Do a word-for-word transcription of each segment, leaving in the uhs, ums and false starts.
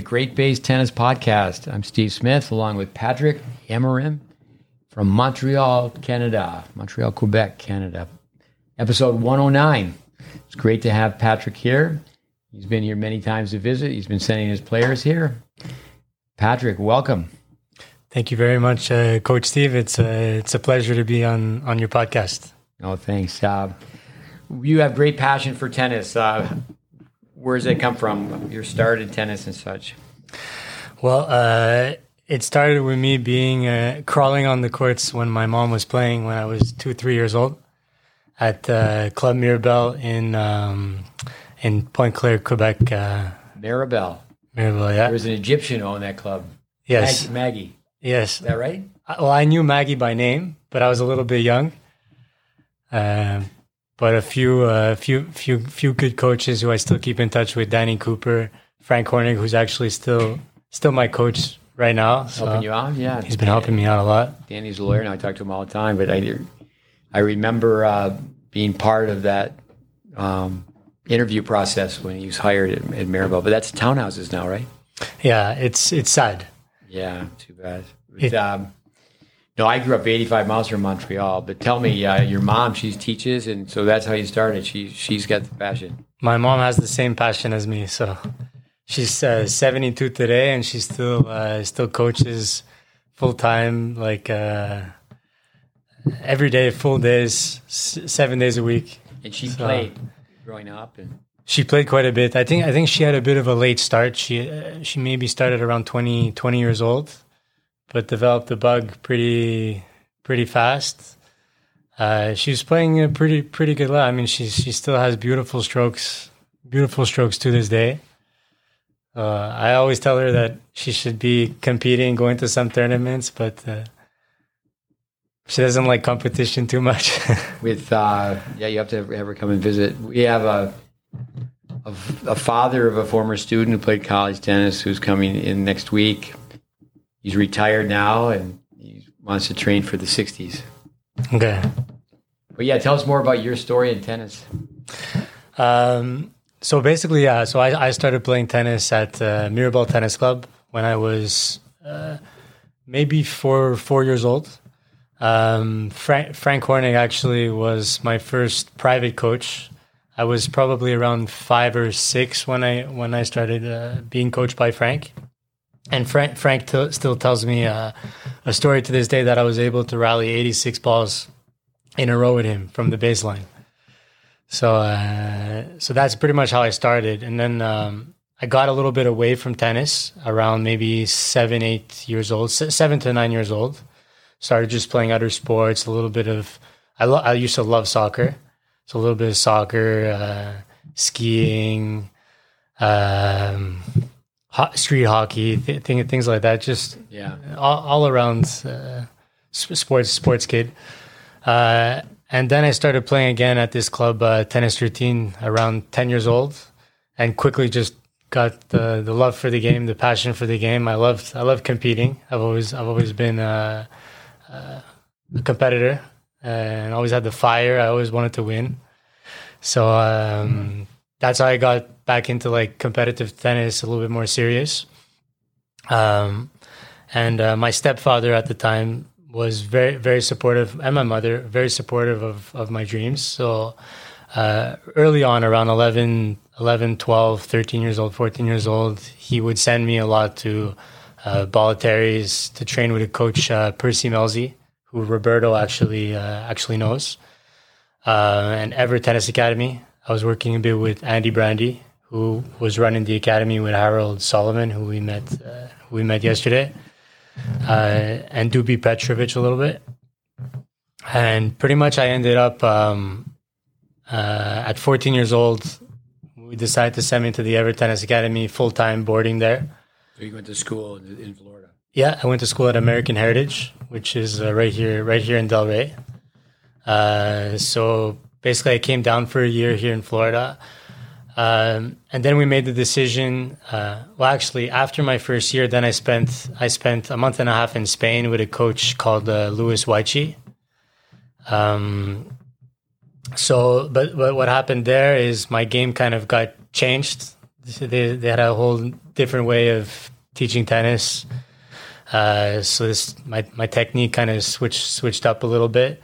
Great Base Tennis Podcast. I'm Steve Smith, along with Patrick Amarim from Montreal, Canada. Montreal, Quebec, Canada. Episode one oh nine. It's great to have Patrick here. He's been here many times to visit. He's been sending his players here. Patrick, welcome. Thank you very much, uh, Coach Steve. It's a, it's a pleasure to be on, on your podcast. Oh, thanks. Uh, you have great passion for tennis. Uh, where does it come from? Your start in tennis and such? Well, uh, it started with me being uh, crawling on the courts when my mom was playing when I was two, three years old at uh, Club Mirabel in um, in Pointe-Claire, Quebec. Uh, Mirabel. Mirabel, yeah. There was an Egyptian who owned that club. Yes. Mag- Maggie. Yes. Is that right? Well, I knew Maggie by name, but I was a little bit young. Uh, but a few, uh, few, few, few good coaches who I still keep in touch with: Danny Cooper, Frank Hornig, who's actually still, still my coach right now. So helping you out, yeah. He's been helping me out a lot. Danny's a lawyer, and I talk to him all the time. But I, I remember uh, being part of that um, interview process when he was hired at, at Mirabel. But that's townhouses now, right? Yeah, it's it's sad. Yeah, too bad. But, It, um, no, I grew up eighty-five miles from Montreal. But tell me, uh, your mom, she teaches, and so that's how you started. She, she's got the passion. My mom has the same passion as me, so she's uh, seventy-two today, and she still uh, still coaches full time, like uh, every day, full days, s- seven days a week. And she So- played growing up. And She played quite a bit. I think I think she had a bit of a late start. She uh, she maybe started around twenty, twenty years old, but developed the bug pretty pretty fast. Uh, she was playing a pretty pretty good level. I mean, she she still has beautiful strokes, beautiful strokes to this day. Uh, I always tell her that she should be competing, going to some tournaments, but uh, she doesn't like competition too much. with, uh, yeah, you have to have her come and visit. We have a, a, a father of a former student who played college tennis who's coming in next week. He's retired now, and he wants to train for the sixties. Okay. But yeah, tell us more about your story in tennis. Um, so basically, yeah, so I, I started playing tennis at uh, Mirabel Tennis Club when I was uh, maybe four four years old. Um, Frank, Frank Hornig actually was my first private coach. I was probably around five or six when I when I started uh, being coached by Frank. And Frank, Frank t- still tells me uh, a story to this day that I was able to rally eighty-six balls in a row with him from the baseline. So, uh, so that's pretty much how I started. And then um, I got a little bit away from tennis around maybe seven, eight years old, seven to nine years old. Started just playing other sports, a little bit of, I, lo- I used to love soccer. So a little bit of soccer, uh, skiing, um, ho- street hockey, th- th- things like that. Just Yeah. all, all around uh, sports, sports kid. Uh, and then I started playing again at this club, uh, Tennis thirteen, around ten years old, and quickly just got the, the love for the game, the passion for the game. I loved I loved competing. I've always I've always been uh, uh, a competitor uh, and always had the fire. I always wanted to win. So um, that's how I got back into like competitive tennis, a little bit more serious. Um, and uh, my stepfather at the time was very, very supportive, and my mother, very supportive of, of my dreams. So uh, early on, around eleven, eleven, twelve, thirteen years old, fourteen years old, he would send me a lot to uh, Bolletari's to train with a coach, uh, Percy Melzi, who Roberto actually uh, actually knows, uh, and Ever Tennis Academy. I was working a bit with Andy Brandy, who was running the academy with Harold Solomon, who we met uh, who we met yesterday. Uh, and Dubi Petrovic a little bit. And pretty much I ended up um, uh, at fourteen years old, we decided to send me to the Ever Tennis Academy, full-time boarding there. So you went to school in, in Florida? Yeah, I went to school at American Heritage, which is uh, right here right here in Delray. Uh, so basically I came down for a year here in Florida. Um, and then we made the decision. Uh, well, actually, after my first year, then I spent I spent a month and a half in Spain with a coach called uh, Luis Waichi. Um, so, but, but what happened there is my game kind of got changed. They they had a whole different way of teaching tennis. Uh, so this my my technique kind of switched switched up a little bit.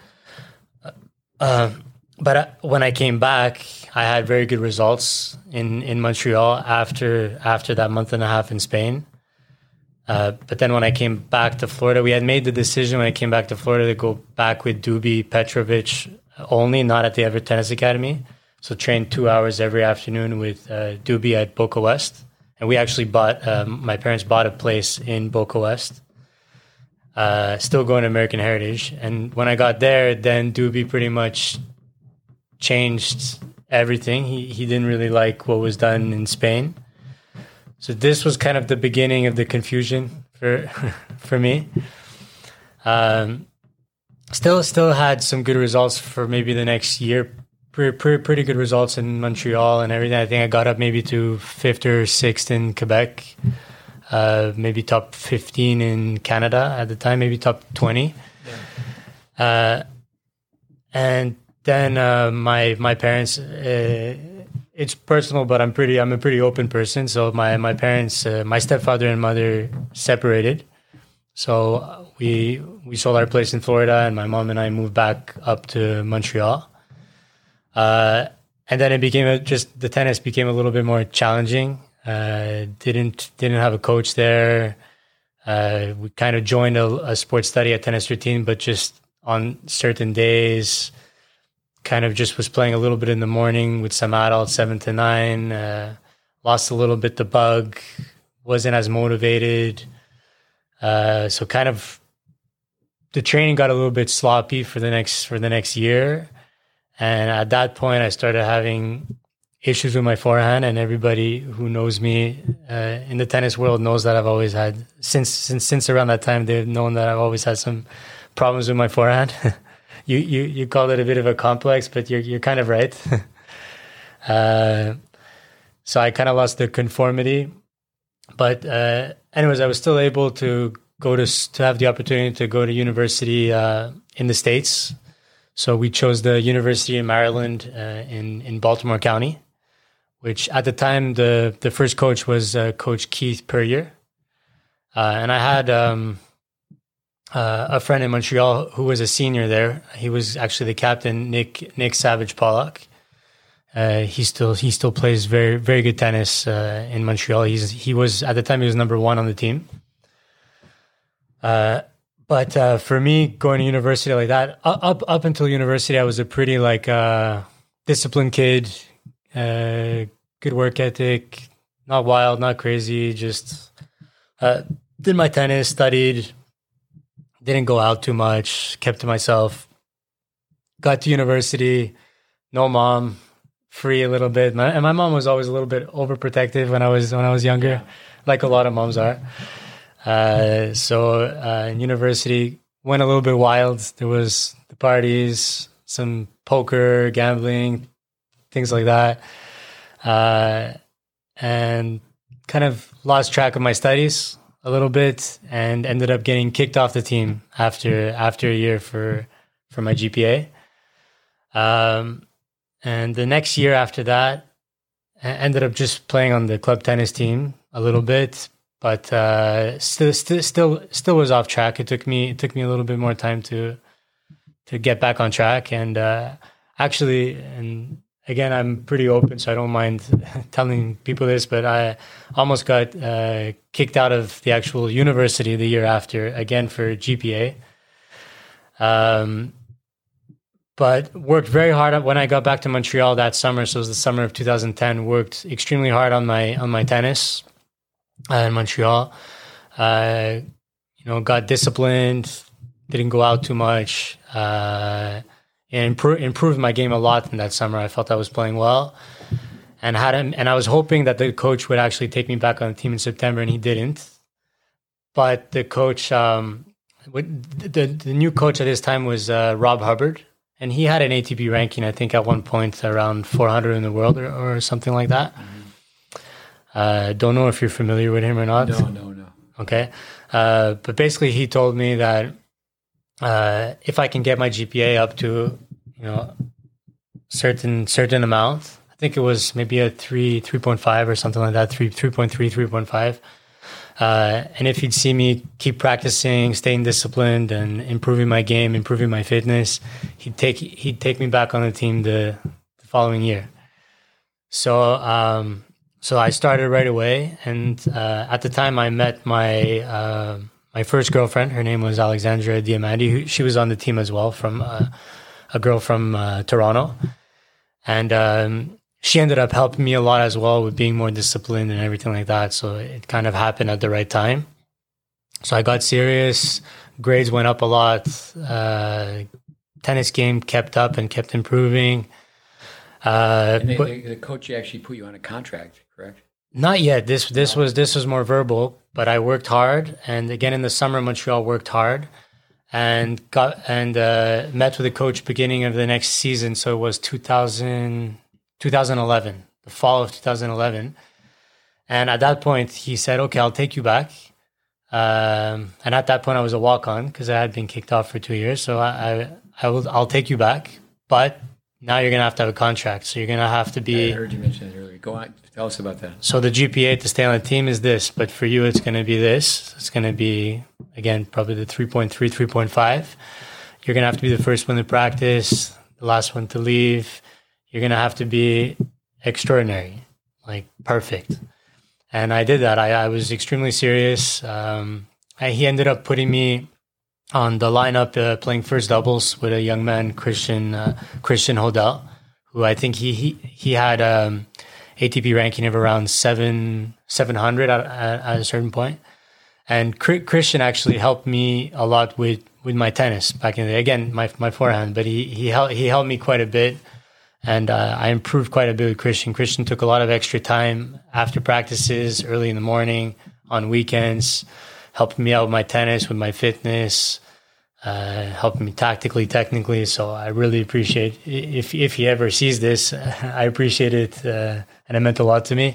Uh, but when I came back, I had very good results in, in Montreal after after that month and a half in Spain. Uh, but then when I came back to Florida, we had made the decision when I came back to Florida to go back with Dubi Petrovic only, not at the Everett Tennis Academy. So train two hours every afternoon with uh, Dubi at Boca West. And we actually bought, um, my parents bought a place in Boca West, uh, still going to American Heritage. And when I got there, then Dubi pretty much changed everything. He, he didn't really like what was done in Spain. So this was kind of the beginning of the confusion for for me. Um, still, still had some good results for maybe the next year. Pretty, pretty, pretty good results in Montreal and everything. I think I got up maybe to fifth or sixth in Quebec, uh, maybe top fifteen in Canada at the time, maybe top twenty. Yeah. Uh, and then uh, my my parents. Uh, It's personal, but I'm pretty. I'm a pretty open person. So my my parents, uh, my stepfather and mother separated. So we we sold our place in Florida, and my mom and I moved back up to Montreal. Uh, and then it became a, just the tennis became a little bit more challenging. Uh, didn't didn't have a coach there. Uh, we kind of joined a, a sports study at Tennis Routine, but just on certain days. Kind of just was playing a little bit in the morning with some adults, seven to nine. Uh, lost a little bit the bug. Wasn't as motivated. Uh, so kind of the training got a little bit sloppy for the next for the next year. And at that point, I started having issues with my forehand. And everybody who knows me uh, in the tennis world knows that I've always had since since since around that time. They've known that I've always had some problems with my forehand. You, you you call it a bit of a complex, but you're you're kind of right. uh, so I kind of lost the conformity, but uh, anyways, I was still able to go to to have the opportunity to go to university uh, in the States. So we chose the University of Maryland uh, in in Baltimore County, which at the time the the first coach was uh, Coach Keith Puryear, uh, and I had. Um, Uh, a friend in Montreal who was a senior there. He was actually the captain, Nick Nick Savage Pollock. Uh, he still he still plays very very good tennis uh, in Montreal. He's he was at the time he was number one on the team. Uh, but uh, for me, going to university like that, up up until university, I was a pretty like uh, disciplined kid, uh, good work ethic, not wild, not crazy. Just uh, did my tennis, studied. Didn't go out too much, kept to myself. Got to university, no mom, free a little bit. My, and my mom was always a little bit overprotective when I was when I was younger, like a lot of moms are. Uh, so uh, in university, went a little bit wild. There was the parties, some poker, gambling, things like that. Uh, and kind of lost track of my studies a little bit and ended up getting kicked off the team after after a year for for my G P A. Um, and the next year after that, I ended up just playing on the club tennis team a little bit, but uh, still still still still was off track. It took me it took me a little bit more time to to get back on track. And uh, actually, and again, I'm pretty open, so I don't mind telling people this, but I almost got uh, kicked out of the actual university the year after, again for G P A. Um, but worked very hard when I got back to Montreal that summer. So it was the summer of two thousand ten. Worked extremely hard on my on my tennis uh, in Montreal. Uh, you know, got disciplined. Didn't go out too much. Uh, and impro- improved my game a lot in that summer. I felt I was playing well, and had him. And I was hoping that the coach would actually take me back on the team in September, and he didn't. But the coach, um, the the new coach at this time was uh, Rob Hubbard, and he had an A T P ranking, I think, at one point around four hundred in the world or, or something like that. Mm-hmm. Uh, don't know if you're familiar with him or not. No, no, no. Okay, uh, but basically, he told me that. Uh, if I can get my G P A up to, you know, certain certain amount, I think it was maybe a three, three point five or something like that, three, three point three, three point five. Uh, and if he'd see me keep practicing, staying disciplined, and improving my game, improving my fitness, he'd take he'd take me back on the team the, the following year. So um, so I started right away, and uh, at the time I met my uh, my first girlfriend. Her name was Alexandra Diamandi. Who, she was on the team as well, from uh, a girl from uh, Toronto, and um, she ended up helping me a lot as well with being more disciplined and everything like that. So it kind of happened at the right time. So I got serious. Grades went up a lot. Uh, tennis game kept up and kept improving. Uh, and they, but they, the coach actually put you on a contract, correct? Not yet. This this was this was more verbal, but I worked hard. And again, in the summer, Montreal worked hard and got and uh, met with the coach beginning of the next season. So it was two thousand. twenty eleven, the fall of two thousand eleven. And at that point, he said, okay, I'll take you back. Um, and at that point, I was a walk-on because I had been kicked off for two years. So I, I, I will, I'll take you back. But now you're going to have to have a contract. So you're going to have to be... I heard you mention it earlier. Go on. Tell us about that. So the G P A to stay on the team is this. But for you, it's going to be this. It's going to be, again, probably the three point three, three point five. You're going to have to be the first one to practice, the last one to leave. You're going to have to be extraordinary, like perfect. And I did that. I, I was extremely serious. Um, I, he ended up putting me on the lineup uh, playing first doubles with a young man, Christian uh, Christian Hodel, who I think he he, he had um, A T P ranking of around seven, seven hundred at, at, at a certain point. And Christian actually helped me a lot with, with my tennis back in the day. Again, my my forehand, but he, he, helped, he helped me quite a bit. And uh, I improved quite a bit with Christian. Christian took a lot of extra time after practices, early in the morning, on weekends, helping me out with my tennis, with my fitness, uh, helping me tactically, technically. So I really appreciate, if if he ever sees this, I appreciate it, uh, and it meant a lot to me.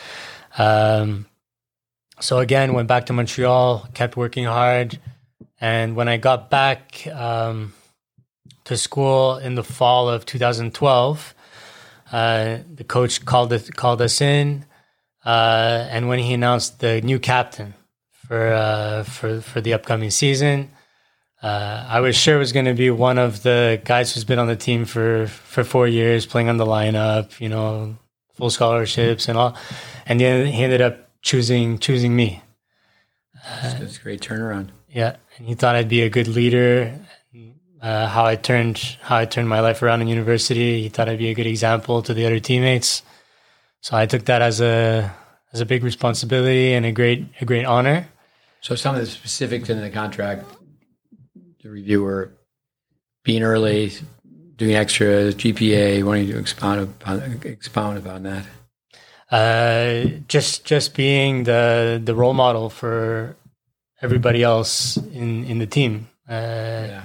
Um, so again, went back to Montreal, kept working hard. And when I got back... Um, to school in the fall of two thousand twelve. Uh, the coach called us, called us in, uh, and when he announced the new captain for uh, for for the upcoming season, uh, I was sure it was going to be one of the guys who's been on the team for, for four years, playing on the lineup, you know, full scholarships and all. And then he ended up choosing choosing me. Uh, That's a great turnaround. Yeah, and he thought I'd be a good leader. Uh, how I turned how I turned my life around in university. He thought I'd be a good example to the other teammates. So I took that as a as a big responsibility and a great a great honor. So some of the specifics in the contract, the reviewer being early, doing extra, G P A, wanting to expound upon expound upon that. Uh, just just being the the role model for everybody else in, in the team. Uh, yeah.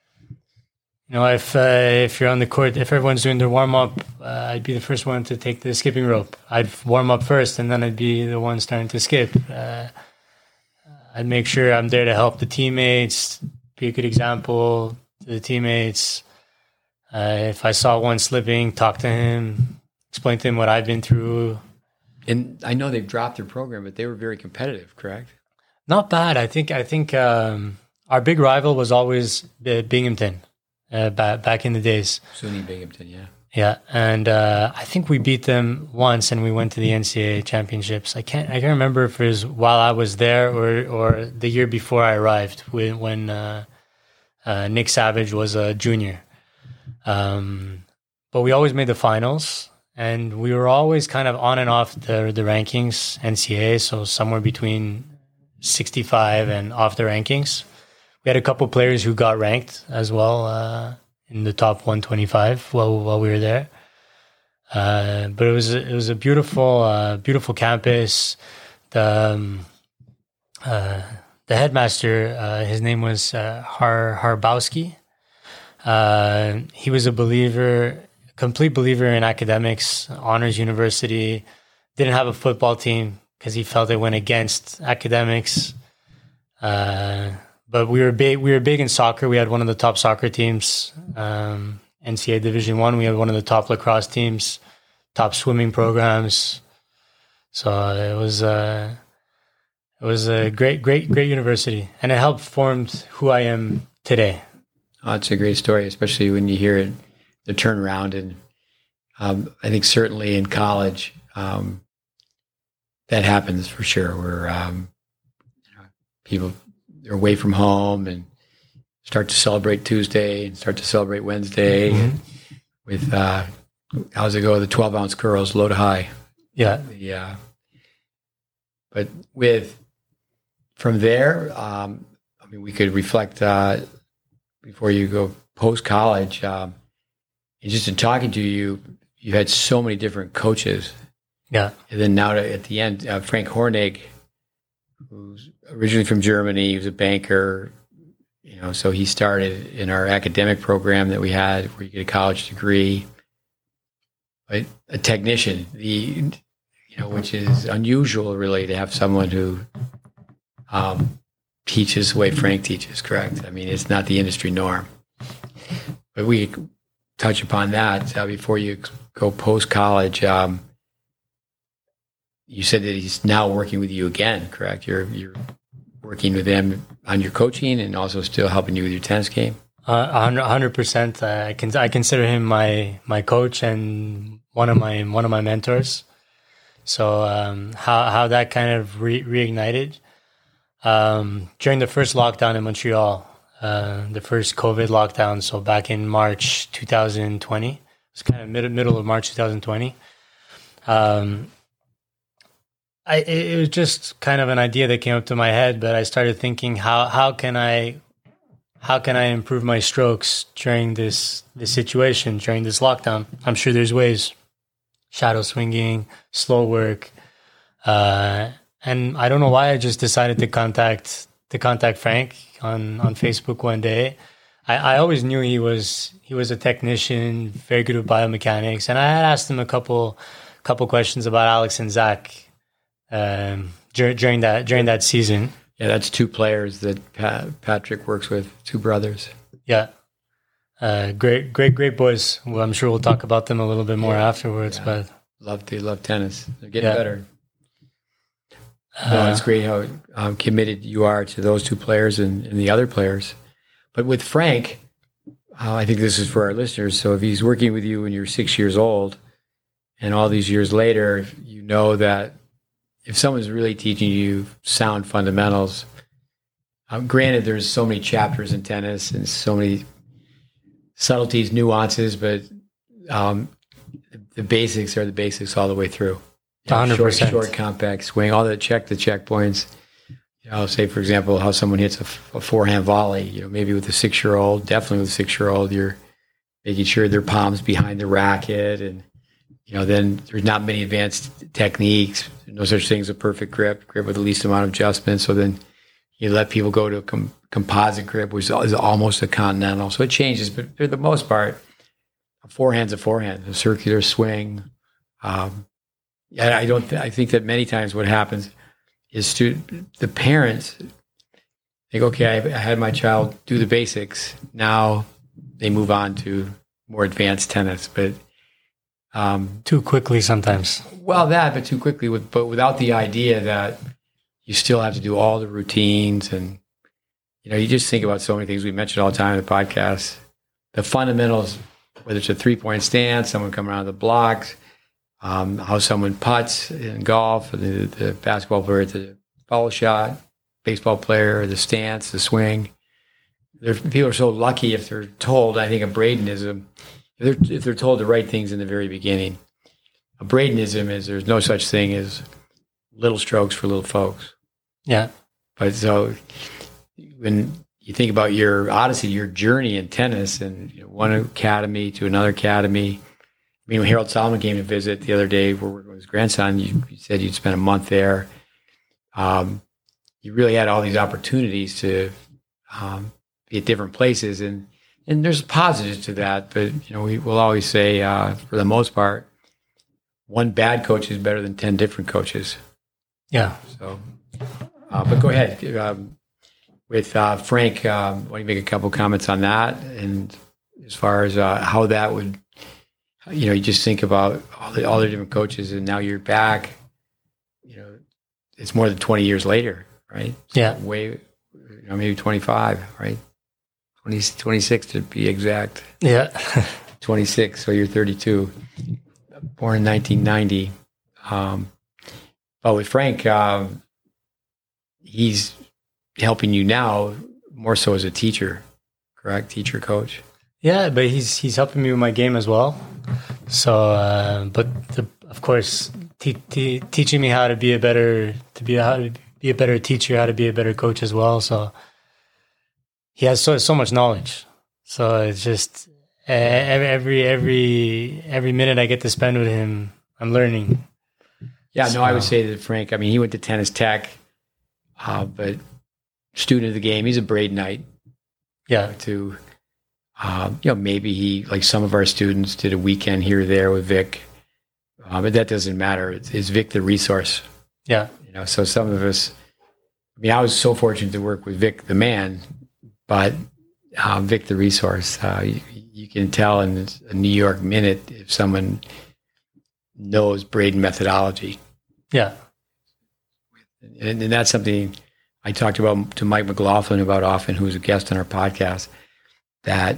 You know, if uh, if you're on the court, if everyone's doing their warm up, uh, I'd be the first one to take the skipping rope. I'd warm up first, and then I'd be the one starting to skip. Uh, I'd make sure I'm there to help the teammates, be a good example to the teammates. Uh, if I saw one slipping, talk to him, explain to him what I've been through. And I know they've dropped their program, but they were very competitive, correct? Not bad. I think I think um, our big rival was always Binghamton. Uh, back back in the days. SUNY Binghamton, yeah. Yeah, and uh, I think we beat them once, and we went to the N C A A championships. I can't I can't remember if it was while I was there or or the year before I arrived, when when uh, uh, Nick Savage was a junior. Um, but we always made the finals, and we were always kind of on and off the the rankings, N C A A, so somewhere between sixty-five and off the rankings. We had a couple players who got ranked as well uh, in the top one twenty-five while while we were there. Uh, but it was it was a beautiful uh, beautiful campus. The um, uh, the headmaster, uh, his name was uh, Har Harbowski. Uh, he was a believer, complete believer in academics, honors university. Didn't have a football team because he felt it went against academics. Uh, But we were big. We were big in soccer. We had one of the top soccer teams, um, N C A A Division One. We had one of the top lacrosse teams, top swimming programs. So it was uh, it was a great, great, great university, and it helped form who I am today. Oh, it's a great story, especially when you hear it, the turnaround. And um, I think certainly in college, um, that happens for sure, where um, you know, people are away from home and start to celebrate Tuesday and start to celebrate Wednesday. Mm-hmm. And with, uh, how's it go? The twelve ounce curls, low to high. Yeah. Yeah. But with, from there, um, I mean, we could reflect uh, before you go post college. Um, and just in talking to you, you had so many different coaches. Yeah. And then now to, at the end, uh, Frank Hornig, who's originally from Germany, he was a banker, you know, so he started in our academic program that we had where you get a college degree. But a technician, the you know, which is unusual really to have someone who um, teaches the way Frank teaches, correct? I mean, it's not the industry norm. But we touch upon that uh, before you go post-college. Um, you said that he's now working with you again, correct? You're you're working with him on your coaching and also still helping you with your tennis game? Uh, one hundred percent. Uh, I can I consider him my my coach and one of my one of my mentors. So um, how how that kind of re- reignited um, during the first lockdown in Montreal, uh, the first COVID lockdown. So back in March twenty twenty, it was kind of mid- middle of March twenty twenty. Um, I it was just kind of an idea that came up to my head, but I started thinking how how can I how can I improve my strokes during this this situation during this lockdown? I'm sure there's ways. Shadow swinging, slow work, uh, and I don't know why I just decided to contact to contact Frank on, on Facebook one day. I, I always knew he was he was a technician, very good with biomechanics, and I had asked him a couple couple questions about Alex and Zach um, dur- during that during that season. Yeah, that's two players that Pat, Patrick works with, two brothers. Yeah. Uh, great, great, great boys. Well, I'm sure we'll talk about them a little bit more yeah, afterwards. Yeah. But love to love tennis. They're getting yeah. better. No, uh, it's great how um, committed you are to those two players and, and the other players. But with Frank, uh, I think this is for our listeners. So if he's working with you when you're six years old, and all these years later, you know that if someone's really teaching you sound fundamentals, um, granted, there's so many chapters in tennis and so many subtleties, nuances, but um, the basics are the basics all the way through. You know, one hundred percent. Short, short, compact swing, all the check the checkpoints. You know, say, for example, how someone hits a, a forehand volley. You know, maybe with a six-year-old, definitely with a six-year-old, you're making sure their palms behind the racket, and you know, then there's not many advanced techniques. There's no such thing as a perfect grip, grip with the least amount of adjustment. So then you let people go to a com- composite grip, which is almost a continental. So it changes, but for the most part, a forehand's a forehand, a circular swing. Um, yeah, I don't. Th- I think that many times what happens is to the parents think, okay, I, I had my child do the basics. Now they move on to more advanced tennis, but um, too quickly sometimes. Well, that, but too quickly, with but without the idea that you still have to do all the routines. And, you know, you just think about so many things we mentioned all the time in the podcast. The fundamentals, whether it's a three-point stance, someone coming around the blocks, um, how someone putts in golf, the, the basketball player, the follow shot, baseball player, the stance, the swing. They're, people are so lucky if they're told, I think a Bradenism, if they're, if they're told the right things in the very beginning. A Bradenism is there's no such thing as little strokes for little folks. Yeah. But so when you think about your odyssey, your journey in tennis, and you know, one academy to another academy. I mean, when Harold Solomon came to visit the other day, we're working with his grandson, you, you said you'd spent a month there. Um, you really had all these opportunities to um, be at different places, and and there's positives to that. But you know, we will always say, uh, for the most part, one bad coach is better than ten different coaches. Yeah. So, uh, but go ahead. Um, with uh, Frank, um, why don't you make a couple comments on that, and as far as uh, how that would, you know, you just think about all the all the different coaches, and now you're back. You know, it's more than twenty years later, right? Yeah, way, you know, maybe twenty-five, right? twenty, twenty-six to be exact. Yeah, twenty-six. So you're thirty-two, born in nineteen ninety. Um, but with Frank, um, he's helping you now more so as a teacher, correct? Teacher, coach. Yeah, but he's he's helping me with my game as well. So, uh, but the, of course, te- te- teaching me how to be a better to be a, how to be a better teacher, how to be a better coach as well. So he has so so much knowledge. So it's just uh, every every every every minute I get to spend with him, I'm learning. Yeah, so, no, I would say that Frank. I mean, he went to Tennis Tech, uh, but student of the game. He's a Bradenite. Yeah. To um, you know, maybe he, like some of our students, did a weekend here or there with Vic, uh, but that doesn't matter. It's, is Vic the resource? Yeah. You know, so some of us. I mean, I was so fortunate to work with Vic, the man, but uh, Vic, the resource. Uh, you, you can tell in a New York minute if someone knows Braden methodology. Yeah. And, and that's something I talked about to Mike McLaughlin about often, who's a guest on our podcast, that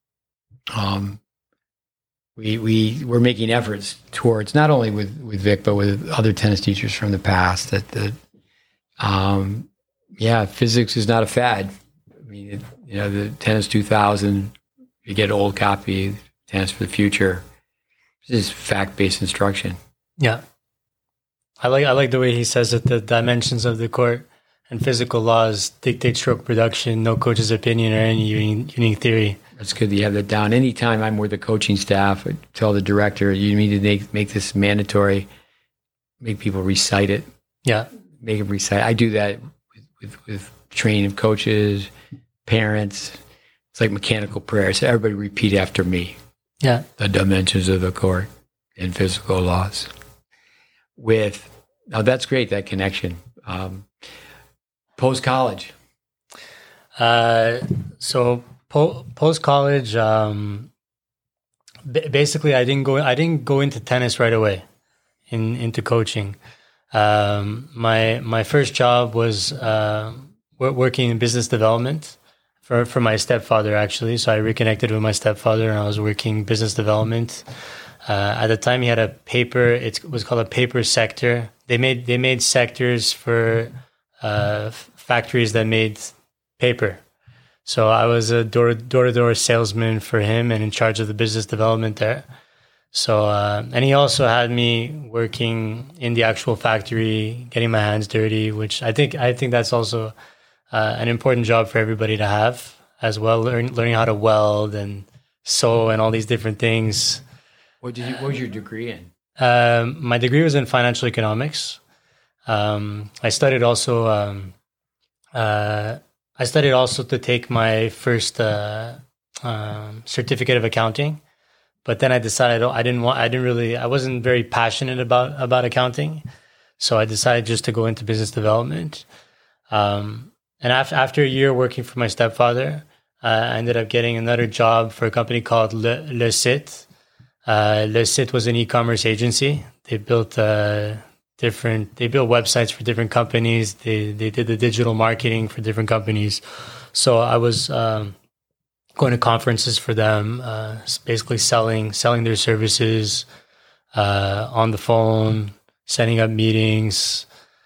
um, we, we, we're making efforts towards, not only with, with Vic, but with other tennis teachers from the past, that, that um, yeah, physics is not a fad. I mean, it, you know, the Tennis two thousand, you get an old copy, Tennis for the Future. This is fact-based instruction. Yeah. I like I like the way he says that the dimensions of the court and physical laws dictate stroke production, no coach's opinion or any unique, unique theory. That's good that you have that down. Anytime I'm with the coaching staff, I tell the director, you need to make, make this mandatory, make people recite it. Yeah. Make them recite. I do that with, with, with training coaches, parents. It's like mechanical prayer. So everybody repeat after me. Yeah. The dimensions of the court and physical laws. With, now that's great, that connection. Um, post-college. Uh, so po- post-college, um, b- basically I didn't go, I didn't go into tennis right away, in, into coaching. Um, my, my first job was, uh, working in business development for, for my stepfather, actually. So I reconnected with my stepfather and I was working business development. Uh, at the time, he had a paper. It was called a paper sector. They made they made sectors for uh, factories that made paper. So I was a door door to door salesman for him and in charge of the business development there. So uh, and he also had me working in the actual factory, getting my hands dirty, which I think I think that's also uh, an important job for everybody to have as well. Learn, learning how to weld and sew and all these different things. What did you? What was your degree in? Um, my degree was in financial economics. Um, I studied also. Um, uh, I studied also to take my first uh, um, certificate of accounting, but then I decided I didn't want. I didn't really. I wasn't very passionate about about accounting, so I decided just to go into business development. Um, and after after a year working for my stepfather, uh, I ended up getting another job for a company called Le, Le Site. Uh, Le Site was an e-commerce agency. They built uh, different. They built websites for different companies. They they did the digital marketing for different companies. So I was um, going to conferences for them, uh, basically selling selling their services uh, on the phone, setting up meetings.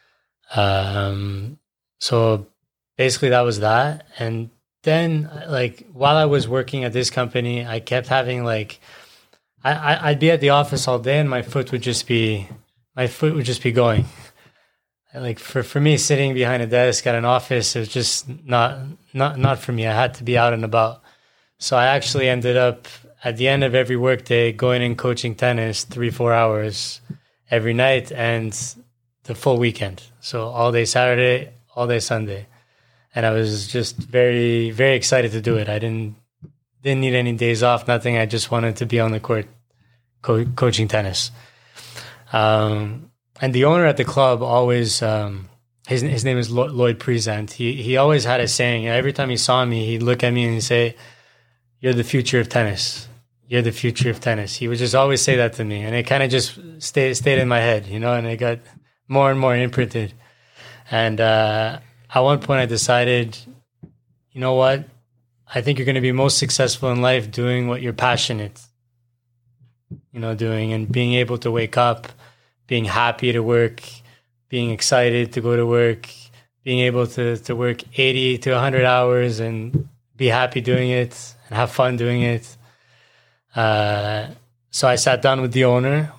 Um, so basically, that was that. And then, like while I was working at this company, I kept having like. I, I'd be at the office all day and my foot would just be, my foot would just be going. And like for, for me, sitting behind a desk at an office, it was just not, not, not for me. I had to be out and about. So I actually ended up at the end of every workday going and coaching tennis three, four hours every night and the full weekend. So all day Saturday, all day Sunday. And I was just very, very excited to do it. I didn't, Didn't need any days off, nothing. I just wanted to be on the court co- coaching tennis. Um, and the owner at the club always, um, his his name is Lloyd Present. He he always had a saying. Every time he saw me, he'd look at me and he'd say, "You're the future of tennis. you're the future of tennis. He would just always say that to me, and it kind of just stayed stayed in my head, you know. And it got more and more imprinted. And uh, at one point, I decided, you know what? I think you're going to be most successful in life doing what you're passionate, you know, doing, and being able to wake up, being happy to work, being excited to go to work, being able to, to work eighty to one hundred hours and be happy doing it and have fun doing it. Uh, so I sat down with the owner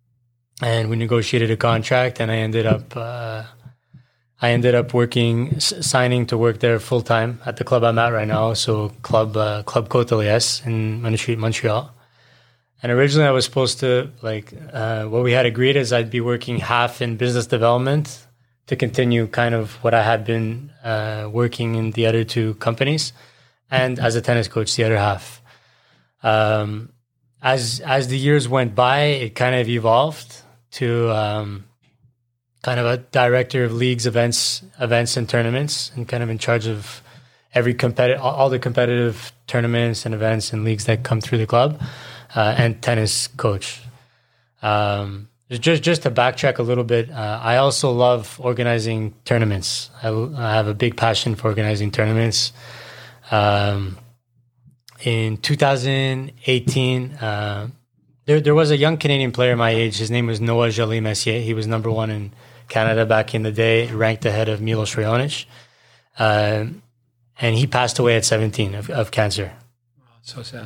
and we negotiated a contract, and I ended up uh, I ended up working, s- signing to work there full time at the club I'm at right now. So club uh, Club Côte in Montreal. Montreal. And originally I was supposed to, like, uh, what we had agreed is I'd be working half in business development to continue kind of what I had been uh, working in the other two companies, and as a tennis coach, the other half. Um, as as the years went by, it kind of evolved to um, kind of a director of leagues, events, events and tournaments, and kind of in charge of every competitive, all, all the competitive tournaments and events and leagues that come through the club, uh, and tennis coach. Um, just just to backtrack a little bit, uh, I also love organizing tournaments. I, I have a big passion for organizing tournaments. Um, in two thousand eighteen, uh, there there was a young Canadian player my age. His name was Noah Jolie Messier. He was number one in Canada back in the day, ranked ahead of Milos Raonic. Uh, and he passed away at seventeen of, of cancer. Oh, it's so sad.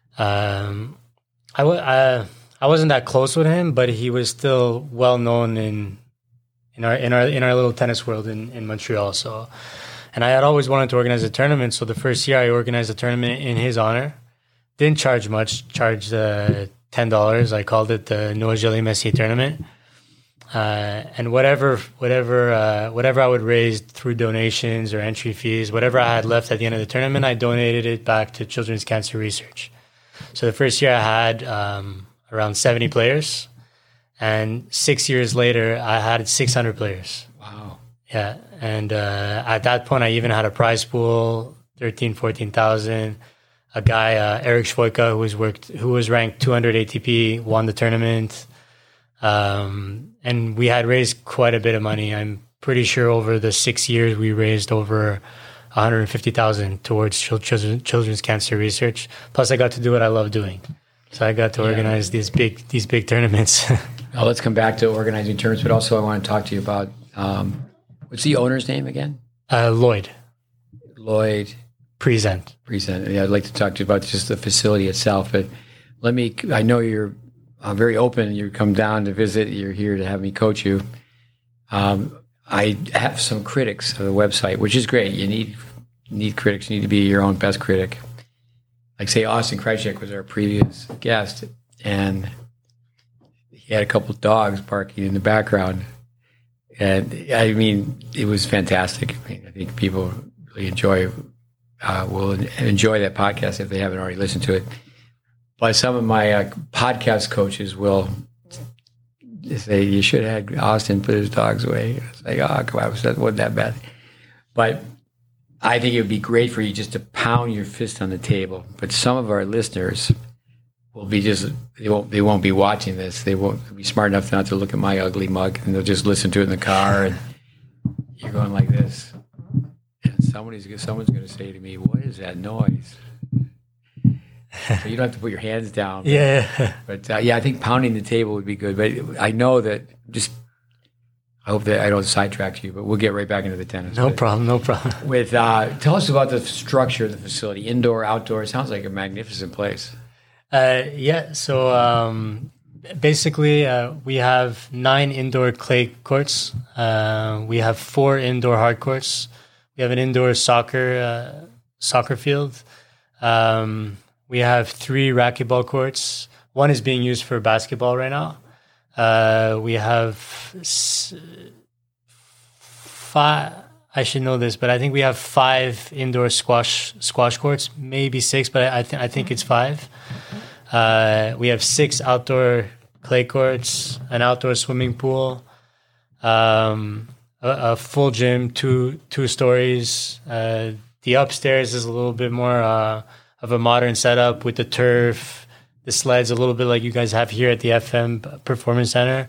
Um, I, w- I, I wasn't that close with him, but he was still well known in in our in our in our little tennis world in, in Montreal. So, and I had always wanted to organize a tournament. So the first year I organized a tournament in his honor. Didn't charge much. Charged uh, ten dollars. I called it the Noah Jolie Messier tournament. Uh, and whatever, whatever, uh, whatever I would raise through donations or entry fees, whatever I had left at the end of the tournament, I donated it back to Children's Cancer Research. So the first year I had um, around seventy players, and six years later I had six hundred players. Wow. Yeah, and uh, at that point I even had a prize pool, thirteen, fourteen thousand. A guy, uh, Eric Schwoika, who was worked, who was ranked two hundred A T P, won the tournament. Um, and we had raised quite a bit of money. I'm pretty sure over the six years we raised over one hundred fifty thousand towards children, children's cancer research. Plus, I got to do what I love doing, so I got to yeah. organize these big these big tournaments. Now let's come back to organizing tournaments, but also I want to talk to you about um, what's the owner's name again? Uh, Lloyd. Lloyd Present. Present. Yeah, I'd like to talk to you about just the facility itself, but let me. I know you're. I'm very open. You come down to visit. You're here to have me coach you. Um, I have some critics of the website, which is great. You need need critics. You need to be your own best critic. Like, say, Austin Krajicek was our previous guest, and he had a couple of dogs barking in the background. And, I mean, it was fantastic. I, mean, I think people really enjoy uh, will enjoy that podcast if they haven't already listened to it. But some of my uh, podcast coaches will say, you should have had Austin put his dogs away. It's like, oh, come on, that wasn't that bad. But I think it would be great for you just to pound your fist on the table. But some of our listeners will be just, they won't, they won't be watching this. They won't be smart enough not to look at my ugly mug, and they'll just listen to it in the car, and you're going like this. And somebody's, someone's going to say to me, what is that noise? So you don't have to put your hands down. But, yeah. But uh, yeah, I think pounding the table would be good. But I know that just, I hope that I don't sidetrack you, but we'll get right back into the tennis. No but problem, no problem. With uh, tell us about the structure of the facility, indoor, outdoor. It sounds like a magnificent place. Uh, yeah, so um, basically uh, we have nine indoor clay courts. Uh, we have four indoor hard courts. We have an indoor soccer uh, soccer field. Um, we have three racquetball courts. One is being used for basketball right now. Uh, we have s- five. I should know this, but I think we have five indoor squash squash courts, maybe six, but I, th- I think it's five. Uh, we have six outdoor clay courts, an outdoor swimming pool, um, a, a full gym, two two stories. Uh, the upstairs is a little bit more uh, of a modern setup with the turf, the sleds, a little bit like you guys have here at the F M Performance Center.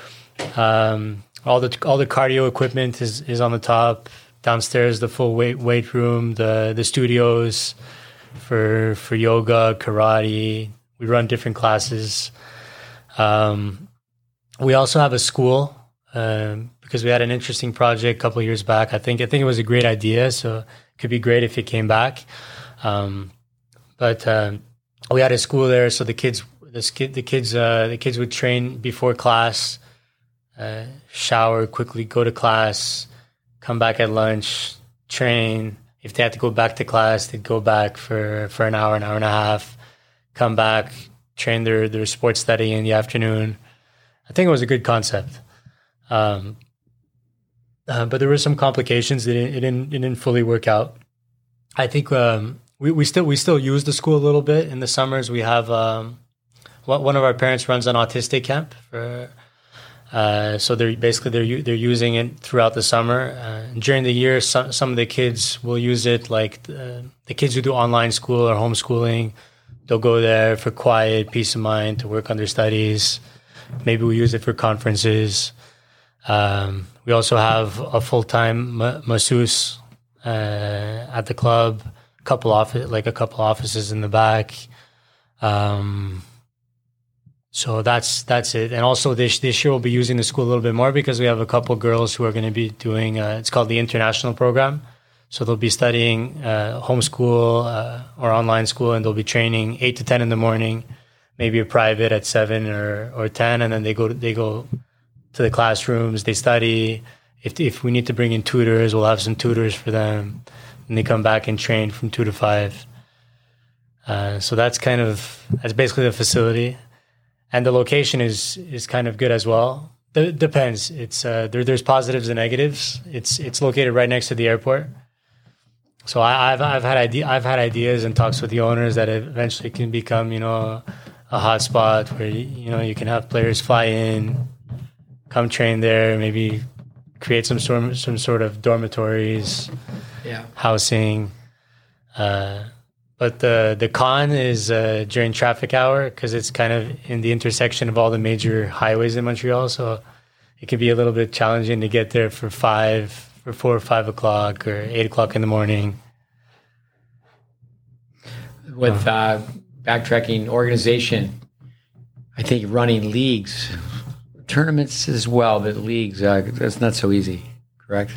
Um, all the all the cardio equipment is, is on the top. Downstairs, the full weight weight room, the the studios for for yoga, karate. We run different classes. Um, we also have a school um, because we had an interesting project a couple of years back. I think I think it was a great idea, so it could be great if it came back. Um, but um, we had a school there, so the kids the kid the kids uh, the kids would train before class, uh, shower quickly, go to class. Come back at lunch, train. If they had to go back to class, they'd go back for, for an hour, an hour and a half, come back, train their, their sports study in the afternoon. I think it was a good concept. Um, uh, but there were some complications. It didn't, it didn't, it didn't fully work out. I think um, we, we still we still use the school a little bit. In the summers, we have um, one of our parents runs an autistic camp for Uh, so they're basically they're they're using it throughout the summer. Uh, during the year, some some of the kids will use it. Like the, the kids who do online school or homeschooling, they'll go there for quiet, peace of mind to work on their studies. Maybe we use it for conferences. Um, we also have a full time ma- masseuse uh, at the club. A couple office like a couple offices in the back. Um, So that's that's it. And also this this year we'll be using the school a little bit more because we have a couple girls who are going to be doing, uh, it's called the international program. So they'll be studying uh, homeschool uh, or online school, and they'll be training eight to ten in the morning, maybe a private at seven or, or ten. And then they go, to, they go to the classrooms, they study. If, if we need to bring in tutors, we'll have some tutors for them. And they come back and train from two to five. Uh, so that's kind of, that's basically the facility. And the location is is kind of good as well. It depends. It's uh, there. There's positives and negatives. It's it's located right next to the airport. So I, I've I've had idea I've had ideas and talks with the owners that eventually can become you know a hot spot where you know you can have players fly in, come train there, maybe create some sort some sort of dormitories, yeah, housing. Uh, But the the con is uh, during traffic hour because it's kind of in the intersection of all the major highways in Montreal. So it can be a little bit challenging to get there for five, for four or five o'clock or eight o'clock in the morning. With uh, backtracking organization, I think running leagues, tournaments as well, but leagues, uh, that's not so easy, correct?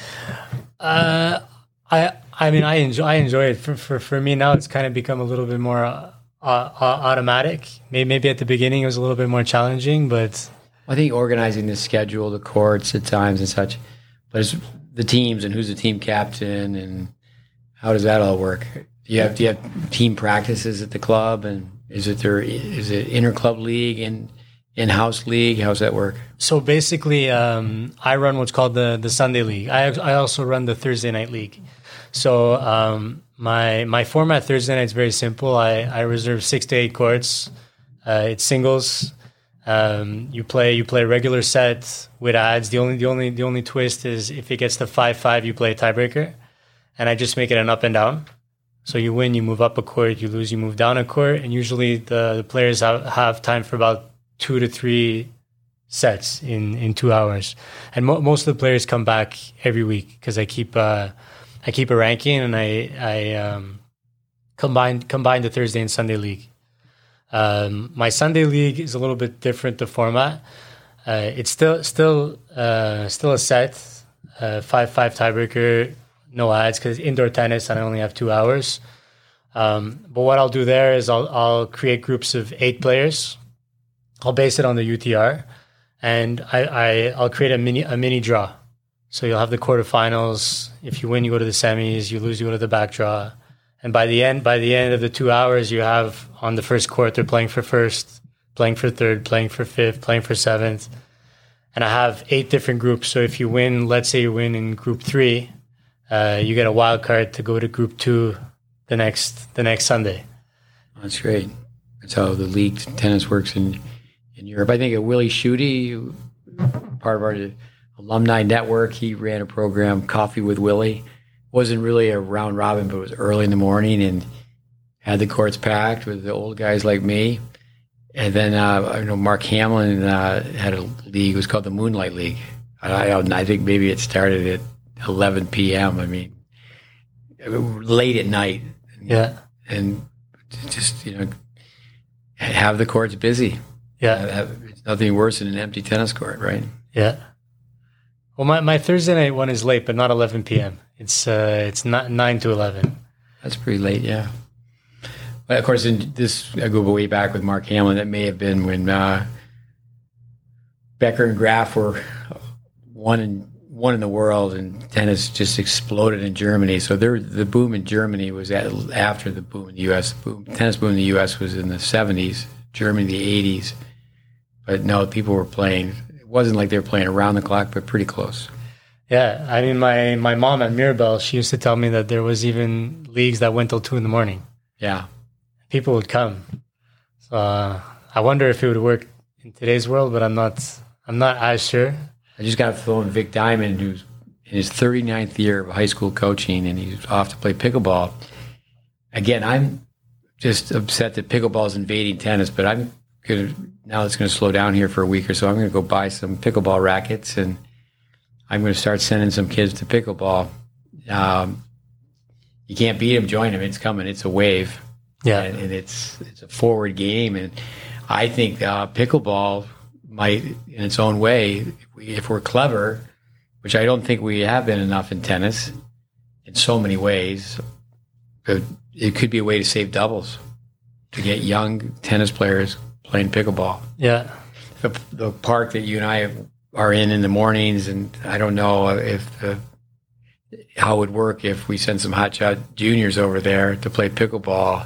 Uh, I I mean, I enjoy I enjoy it. For for, for me now, it's kind of become a little bit more uh, uh, automatic. Maybe, maybe at the beginning it was a little bit more challenging, but I think organizing the schedule, the courts at times and such, but it's the teams and who's the team captain and how does that all work? Do you have do you have team practices at the club, and is it there is it inter-club league and in-house league? How's that work? So basically, um, I run what's called the the Sunday League. I I also run the Thursday Night League. So um, my my format Thursday night is very simple. I, I reserve six to eight courts. Uh, it's singles. Um, you play you play a regular set with ads. The only the only the only twist is if it gets to five five, you play a tiebreaker, and I just make it an up and down. So you win, you move up a court. You lose, you move down a court. And usually the, the players have, have time for about two to three sets in, in two hours. And mo- most of the players come back every week because I keep. Uh, I keep a ranking, and I I um, combine combine the Thursday and Sunday league. Um, my Sunday league is a little bit different. The format, uh, it's still still uh, still a set, uh, five five tiebreaker, no ads because indoor tennis, and I only have two hours. Um, but what I'll do there is I'll I'll create groups of eight players. I'll base it on the U T R, and I, I I'll create a mini a mini draw. So you'll have the quarterfinals. If you win, you go to the semis. You lose, you go to the back draw. And by the end, by the end of the two hours, you have on the first court, they're playing for first, playing for third, playing for fifth, playing for seventh. And I have eight different groups. So if you win, let's say you win in group three, uh, you get a wild card to go to group two the next the next Sunday. That's great. That's how the league tennis works in in Europe. I think of Willie Schutte, part of our alumni network. He ran a program, Coffee with Willie. Wasn't really a round robin, but it was early in the morning and had the courts packed with the old guys like me. And then uh, I know Mark Hamlin uh, had a league. It was called the Moonlight League. I, I, I think maybe it started at eleven p.m. I mean, late at night. Yeah. And just, you know, have the courts busy. Yeah. Have, it's nothing worse than an empty tennis court, right? Yeah. Well, my, my Thursday night one is late, but not eleven p.m. It's uh, it's not nine to eleven. That's pretty late, yeah. But of course, in this, I go way back with Mark Hamlin. That may have been when uh, Becker and Graf were one in one in the world, and tennis just exploded in Germany. So there, the boom in Germany was at, after the boom in the U S. The boom, tennis boom in the U S was in the seventies, Germany the eighties. But no, people were playing. It wasn't like they were playing around the clock, but pretty close. Yeah, I mean, my, my mom at Mirabel, she used to tell me that there was even leagues that went till two in the morning. Yeah. People would come. So uh, I wonder if it would work in today's world, but I'm not I'm not as sure. I just got a phone with Vic Diamond, who's in his thirty-ninth year of high school coaching, and he's off to play pickleball. Again, I'm just upset that pickleball is invading tennis, but I'm going to, now it's going to slow down here for a week or so. I'm going to go buy some pickleball rackets, and I'm going to start sending some kids to pickleball. Um, you can't beat them, join them. It's coming. It's a wave. Yeah. And, and it's it's a forward game. And I think uh, pickleball might, in its own way, if, we, if we're clever, which I don't think we have been enough in tennis in so many ways, but it could be a way to save doubles, to get young tennis players playing pickleball. Yeah. The, the park that you and I are in in the mornings, and I don't know if the, how it would work if we send some hotshot juniors over there to play pickleball.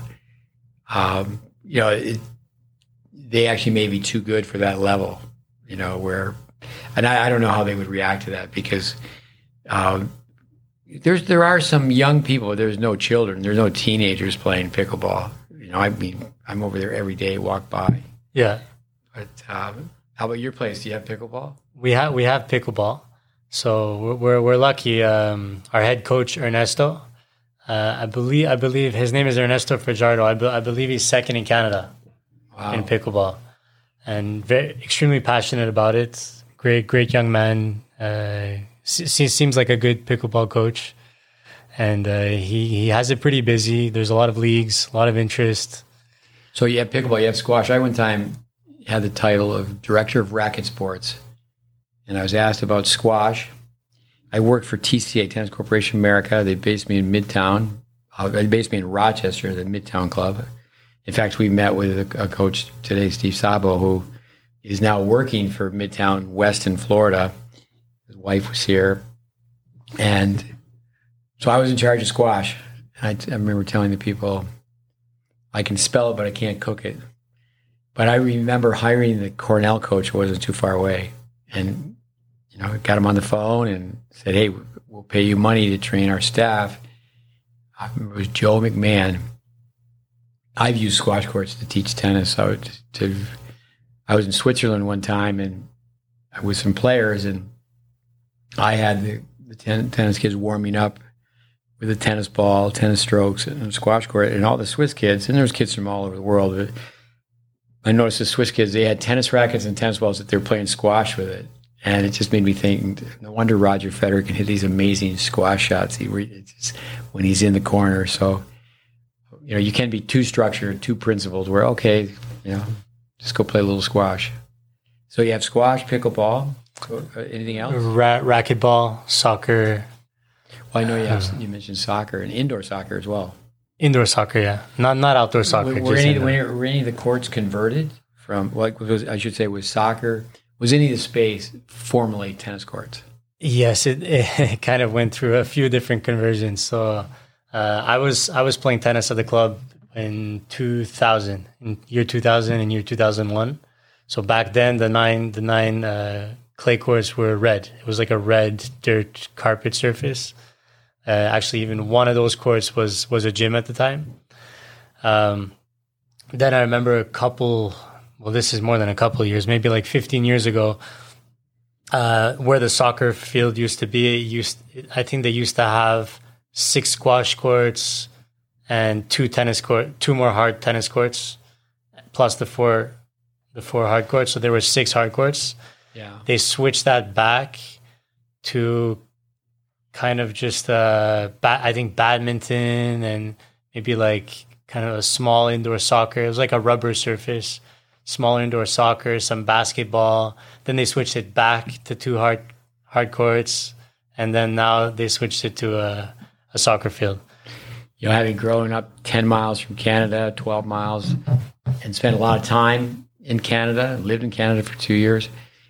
Um, you know, it, they actually may be too good for that level, you know, where, and I, I don't know how they would react to that, because um, there's, there are some young people, there's no children, there's no teenagers playing pickleball. You know, I mean, I'm over there every day, walk by. Yeah. But um, how about your place? Do you have pickleball? We have, we have pickleball. So we're, we're, we're lucky. Um, our head coach, Ernesto, Uh, I believe I believe his name is Ernesto Fajardo. I, be, I believe he's second in Canada Wow. in pickleball, and very extremely passionate about it. Great, great young man. Uh, se- seems like a good pickleball coach, and uh, he he has it pretty busy. There's a lot of leagues, a lot of interest. So you have pickleball, you have squash. I one time had the title of director of racket sports, and I was asked about squash. I worked for T C A, Tennis Corporation America. They based me in Midtown. Uh, they based me in Rochester, the Midtown Club. In fact, we met with a, a coach today, Steve Sabo, who is now working for Midtown West in Florida. His wife was here. And so I was in charge of squash. I, I remember telling the people, I can spell it, but I can't cook it. But I remember hiring the Cornell coach who wasn't too far away. And you know, got him on the phone and said, hey, we'll pay you money to train our staff. I remember it was Joe McMahon. I've used squash courts to teach tennis. I, would, to, I was in Switzerland one time, and I was some players, and I had the, the ten, tennis kids warming up with a tennis ball, tennis strokes, and a squash court, and all the Swiss kids, and there was kids from all over the world. I noticed the Swiss kids, they had tennis rackets and tennis balls that they were playing squash with it. And it just made me think, no wonder Roger Federer can hit these amazing squash shots he, just, when he's in the corner. So, you know, you can't be too structured, too principled, where, okay, you know, just go play a little squash. So you have squash, pickleball, anything else? Ra- racquetball, soccer. Well, I know you, have, you mentioned soccer and indoor soccer as well. Indoor soccer, yeah. Not not outdoor soccer. Were, were, any, were, were any of the courts converted from, like, was, I should say, was soccer... Was any of the space formerly tennis courts? Yes, it, it kind of went through a few different conversions. So uh, I was I was playing tennis at the club in two thousand, in year two thousand and year two thousand one. So back then, the nine the nine uh, clay courts were red. It was like a red dirt carpet surface. Uh, actually, even one of those courts was was a gym at the time. Um, then I remember a couple. Well, this is more than a couple of years, maybe like fifteen years ago, uh, where the soccer field used to be. It used, I think they used to have six squash courts and two tennis court, two more hard tennis courts, plus the four the four hard courts. So there were six hard courts. Yeah. They switched that back to kind of just, uh, ba- I think, badminton and maybe like kind of a small indoor soccer. It was like a rubber surface, small indoor soccer, some basketball. Then they switched it back to two hard hard courts. And then now they switched it to a, a soccer field. You know, having grown up ten miles from Canada, twelve miles, and spent a lot of time in Canada, lived in Canada for two years,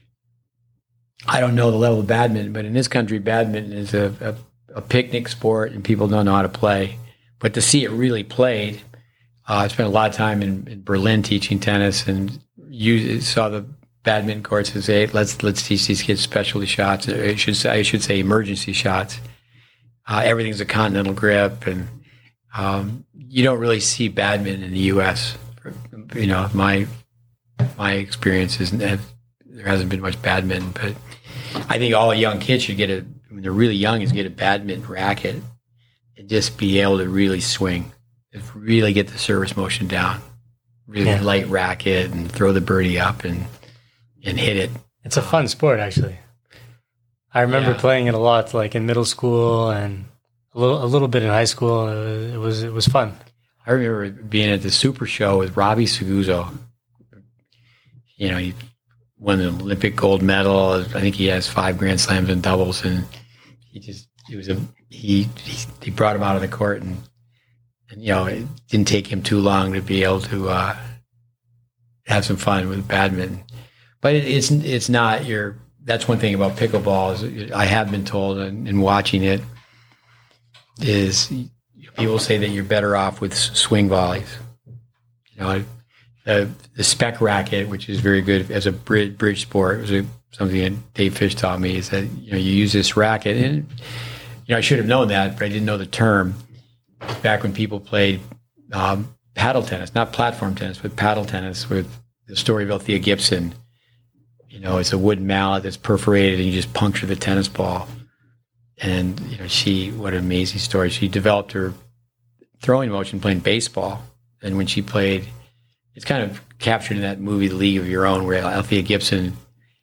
I don't know the level of badminton, but in this country, badminton is a, a, a picnic sport and people don't know how to play. But to see it really played, uh, I spent a lot of time in, in Berlin teaching tennis and you saw the badminton courts and say, let's let's teach these kids specialty shots. I should say, I should say emergency shots. Uh, everything's a continental grip, and um, you don't really see badminton in the U S. You know, my my experience is there hasn't been much badminton, but I think all young kids should get a, when they're really young, is get a badminton racket and just be able to really swing, just really get the service motion down, really Yeah. light racket and throw the birdie up and and hit it. It's a fun sport, actually. I remember Yeah. playing it a lot, like in middle school and a little, a little bit in high school. It was, it was, it was fun. I remember being at the Super Show with Robbie Seguzo. You know, he won the Olympic gold medal. I think he has five Grand Slams in doubles, and he just it was a he he, he brought him out of the court, and and you know it didn't take him too long to be able to uh, have some fun with badminton. But it, it's it's not your. That's one thing about pickleball is I have been told, and, and watching it is people say that you're better off with swing volleys. You know, the the spec racket, which is very good as a bridge, bridge sport, was a, something that Dave Fish taught me. Is that you know you use this racket, and you know I should have known that, but I didn't know the term back when people played um, paddle tennis, not platform tennis, but paddle tennis. With the story of Althea Gibson, you know, it's a wooden mallet that's perforated, and you just puncture the tennis ball. And you know, she what an amazing story. She developed her throwing motion playing baseball, and when she played, it's kind of captured in that movie The League of Your Own, where Althea Gibson,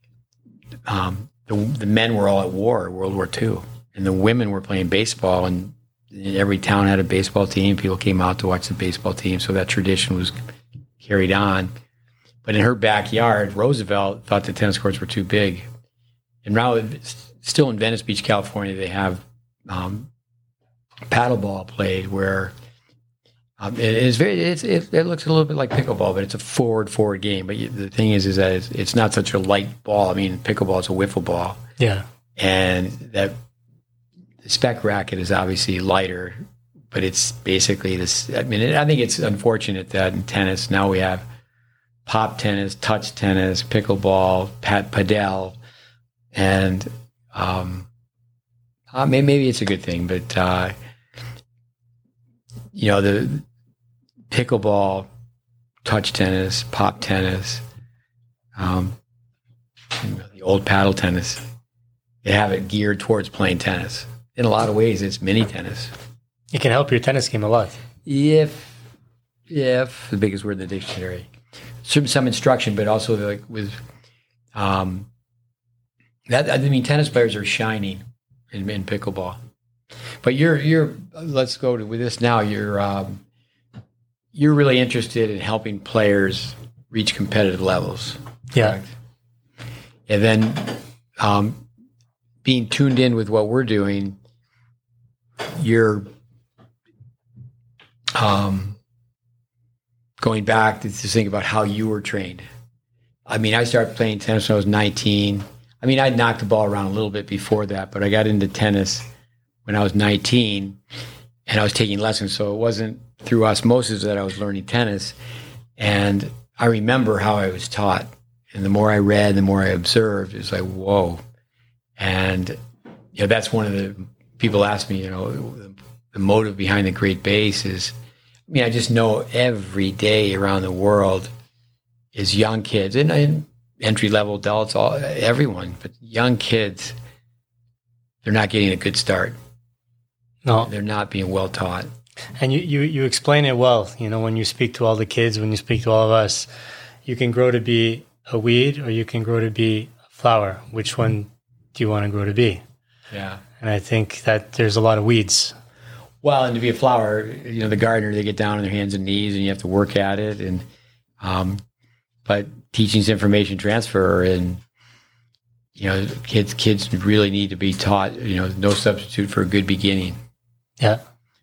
um, the, the men were all at war, World War Two, and the women were playing baseball, and every town had a baseball team. People came out to watch the baseball team, so that tradition was carried on. But in her backyard, Roosevelt thought the tennis courts were too big, and now still in Venice Beach, California, they have um, paddleball played where um, it is very. It's, it, it looks a little bit like pickleball, but it's a forward forward game. But you, the thing is, is that it's, it's not such a light ball. I mean, pickleball is a wiffle ball. Yeah, and that the spec racket is obviously lighter, but it's basically this. I mean, I think it's unfortunate that in tennis now we have pop tennis, touch tennis, pickleball, pat padel, and um, uh, maybe, maybe it's a good thing, but uh, you know the pickleball, touch tennis, pop tennis, um, the old paddle tennis, they have it geared towards playing tennis. In a lot of ways, it's mini tennis. it can help your tennis game a lot. If, if the biggest word in the dictionary, some some instruction, but also like with, um, that I mean, tennis players are shining in, in pickleball. But you're you're let's go to with this now. You're um, you're really interested in helping players reach competitive levels. Yeah. Correct? And then um, being tuned in with what we're doing, you're um, going back to, to think about how you were trained. I mean, I started playing tennis when I was nineteen. I mean, I'd knocked the ball around a little bit before that, but I got into tennis when I was nineteen, and I was taking lessons. So it wasn't through osmosis that I was learning tennis. And I remember how I was taught. And the more I read, the more I observed, it was like, whoa. And you know, that's one of the people ask me, you know, the, the motive behind the Great Base is, I mean, I just know every day around the world is young kids and, and entry-level adults, all everyone, but young kids, they're not getting a good start. No, they're not being well taught. And you, you, you explain it well, you know, when you speak to all the kids, when you speak to all of us, you can grow to be a weed or you can grow to be a flower. Which one do you want to grow to be? Yeah. And I think that there's a lot of weeds. Well, and to be a flower, you know, the gardener, they get down on their hands and knees and you have to work at it. And, um, but teaching's information transfer, and, you know, kids, kids really need to be taught, you know, no substitute for a good beginning. Yeah.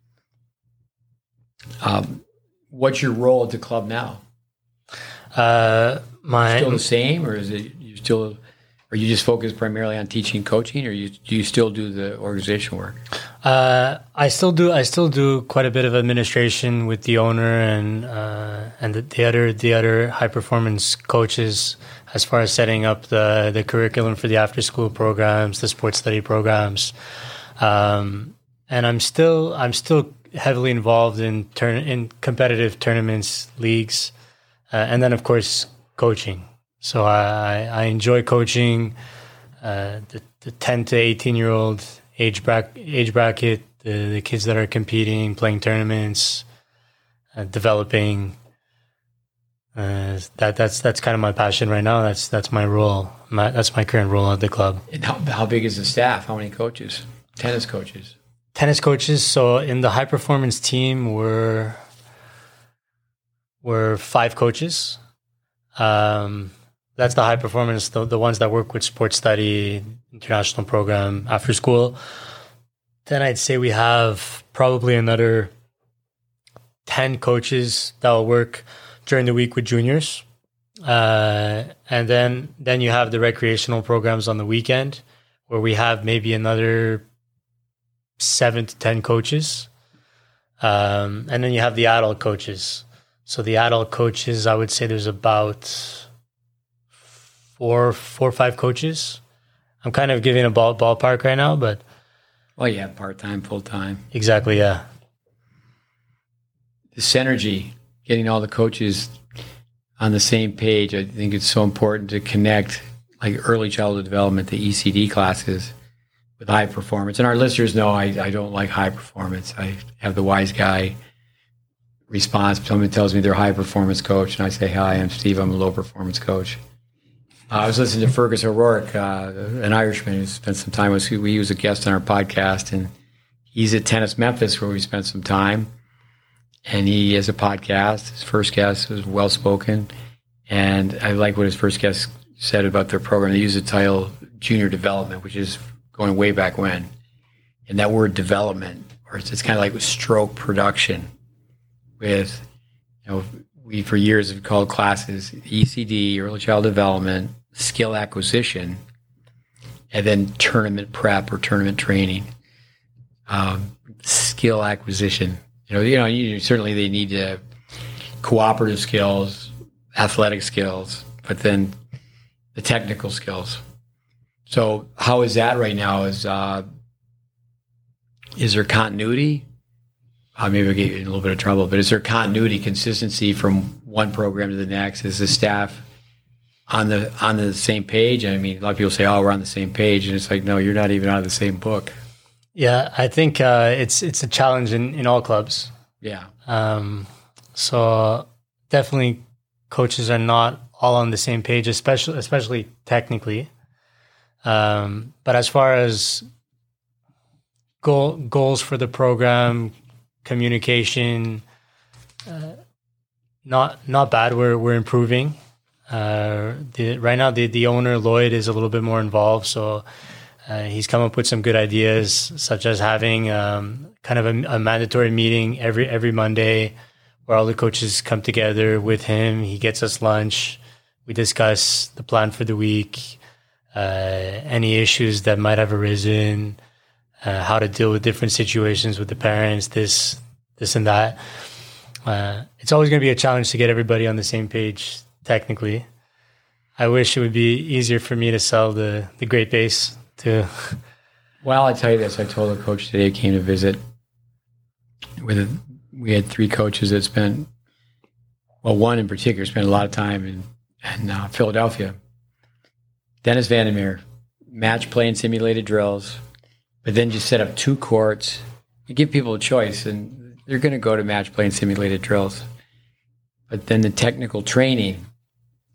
Um, what's your role at the club now? Uh, my Still the same, or is it you still, are you just focused primarily on teaching and coaching, or you, do you still do the organizational work? Uh, I still do. I still do quite a bit of administration with the owner and uh, and the, the other the other high performance coaches, as far as setting up the the curriculum for the after school programs, the sports study programs, um, and I'm still I'm still heavily involved in turn in competitive tournaments, leagues, uh, and then of course coaching. So I I enjoy coaching uh, the the ten to eighteen year old age bracket, age bracket, the, the kids that are competing, playing tournaments, uh, developing. Uh, that that's that's kind of my passion right now. That's that's my role. My, that's my current role at the club. And how, how big is the staff? How many coaches? Tennis coaches. Tennis coaches. So in the high performance team, we're we're five coaches. Um, that's the high performance, the, the ones that work with sports study, international program, after school. Then I'd say we have probably another ten coaches that will work during the week with juniors. Uh, and then, then you have the recreational programs on the weekend, where we have maybe another seven to ten coaches. Um, and then you have the adult coaches. So the adult coaches, I would say there's about four, four or five coaches. I'm kind of giving a ball, ballpark right now, but Well, yeah, part-time, full-time. exactly, yeah. The synergy, getting all the coaches on the same page. I think it's so important to connect, like early childhood development, the E C D classes, with high performance. And our listeners know I, I don't like high performance. I have the wise guy response. Someone tells me they're a high performance coach, and I say, hi, I'm Steve. I'm a low performance coach. Uh, I was listening to Fergus O'Rourke, uh, an Irishman who spent some time with us. He was a guest on our podcast, and he's at Tennis Memphis, where we spent some time. And he has a podcast. His first guest was well-spoken. And I like what his first guest said about their program. They use the title Junior Development, which is going way back when. And that word development, or it's, it's kind of like with stroke production with, you know, we for years have called classes E C D, early child development, skill acquisition, and then tournament prep or tournament training. Um, skill acquisition. You know, you know, you, certainly they need uh, cooperative skills, athletic skills, but then the technical skills. So, how is that right now? Is uh, is there continuity? Uh, maybe I'll get you in a little bit of trouble, but is there continuity, consistency from one program to the next? Is the staff on the on the same page? I mean, a lot of people say, "Oh, we're on the same page," and it's like, no, you're not even out of the same book. Yeah, I think uh, it's it's a challenge in, in all clubs. Yeah. Um, so definitely, coaches are not all on the same page, especially especially technically. Um, but as far as goal goals for the program, communication, uh, not not bad. We're we're improving. Uh, the, right now, the the owner Lloyd is a little bit more involved, so. Uh, he's come up with some good ideas, such as having um, kind of a, a mandatory meeting every every Monday where all the coaches come together with him. He gets us lunch. We discuss the plan for the week, uh, any issues that might have arisen, uh, how to deal with different situations with the parents, this, this and that. Uh, it's always going to be a challenge to get everybody on the same page technically. I wish it would be easier for me to sell the, the Great Base to. Well, I tell you this. I told a coach today who came to visit. With a, we had three coaches that spent, well, one in particular spent a lot of time in, in uh, Philadelphia. Dennis Vandermeer, match play and simulated drills, but then just set up two courts. You give people a choice, and they're going to go to match play and simulated drills. But then the technical training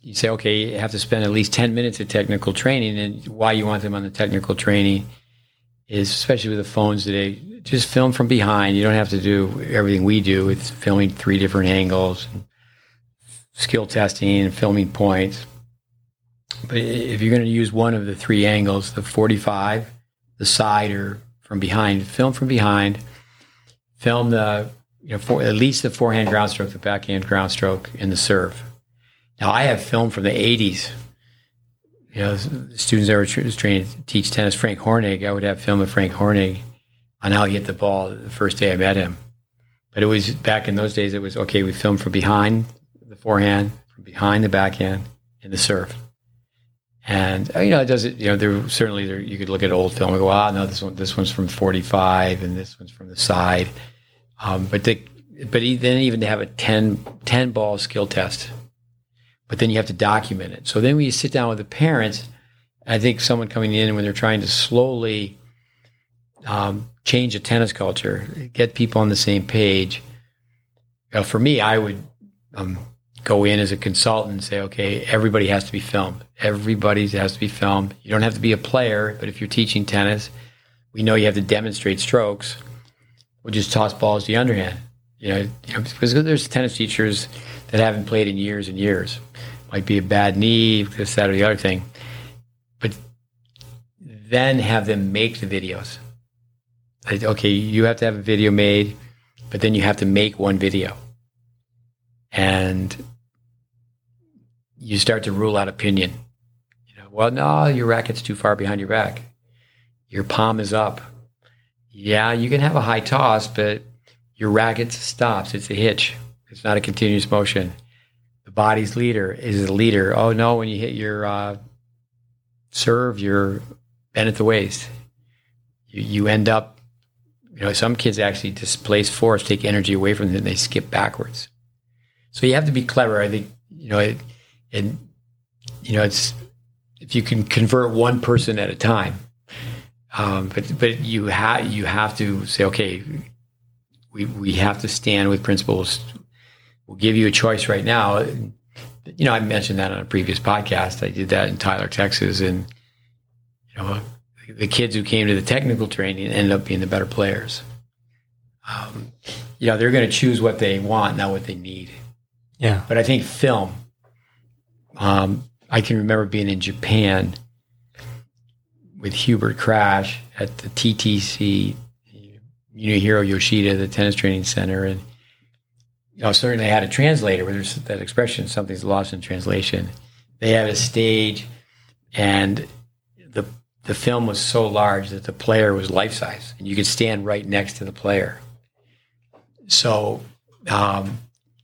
you say, okay, you have to spend at least ten minutes of technical training. And why you want them on the technical training is, especially with the phones today, just film from behind. You don't have to do everything we do. It's filming three different angles, skill testing, and filming points. But if you're going to use one of the three angles, the forty-five, the side, or from behind, film from behind, film the, you know, for, at least the forehand ground stroke, the backhand ground stroke, and the serve. Now, I have film from the eighties. You know, the students that were tra- trained to teach tennis, Frank Hornig, I would have film of Frank Hornig on how he hit the ball the first day I met him. But it was, back in those days, it was, okay, we filmed from behind the forehand, from behind the backhand, and the serve. And, you know, it does it, you know, there certainly, there, you could look at old film and go, ah, no, this one, this one's from forty-five, and this one's from the side. Um, but the, but then even to have a ten, ten ball skill test, but then you have to document it. So then when you sit down with the parents, I think someone coming in when they're trying to slowly um, change a tennis culture, get people on the same page. You know, for me, I would um, go in as a consultant and say, okay, everybody has to be filmed. Everybody has to be filmed. You don't have to be a player, but if you're teaching tennis, we know you have to demonstrate strokes. We'll just toss balls to the underhand. You know, you know, because there's tennis teachers that haven't played in years and years. Might be a bad knee, this, that, or the other thing. But then have them make the videos. Like, okay, you have to have a video made, but then you have to make one video. And you start to rule out opinion. You know, well, no, your racket's too far behind your back. Your palm is up. Yeah, you can have a high toss, but your racket stops. It's a hitch. It's not a continuous motion. The body's leader is the leader. Oh, no, when you hit your uh, serve, you're bent at the waist. You, you end up, you know, some kids actually displace force, take energy away from them, and they skip backwards. So you have to be clever. I think, you know, it, and, you know, it's, if you can convert one person at a time, um, but, but you have, you have to say, okay, we, we have to stand with principles. We'll give you a choice right now. You know, I mentioned that on a previous podcast. I did that in Tyler, Texas, and, you know, the kids who came to the technical training ended up being the better players. Um, you know, they're going to choose what they want, not what they need. Yeah. But I think film, um, I can remember being in Japan with Hubert Crash at the T T C, Yunihiro Yoshida, the tennis training center. And, you know, certainly they had a translator where there's that expression, something's lost in translation. They had a stage, and the the film was so large that the player was life-size, and you could stand right next to the player. So um,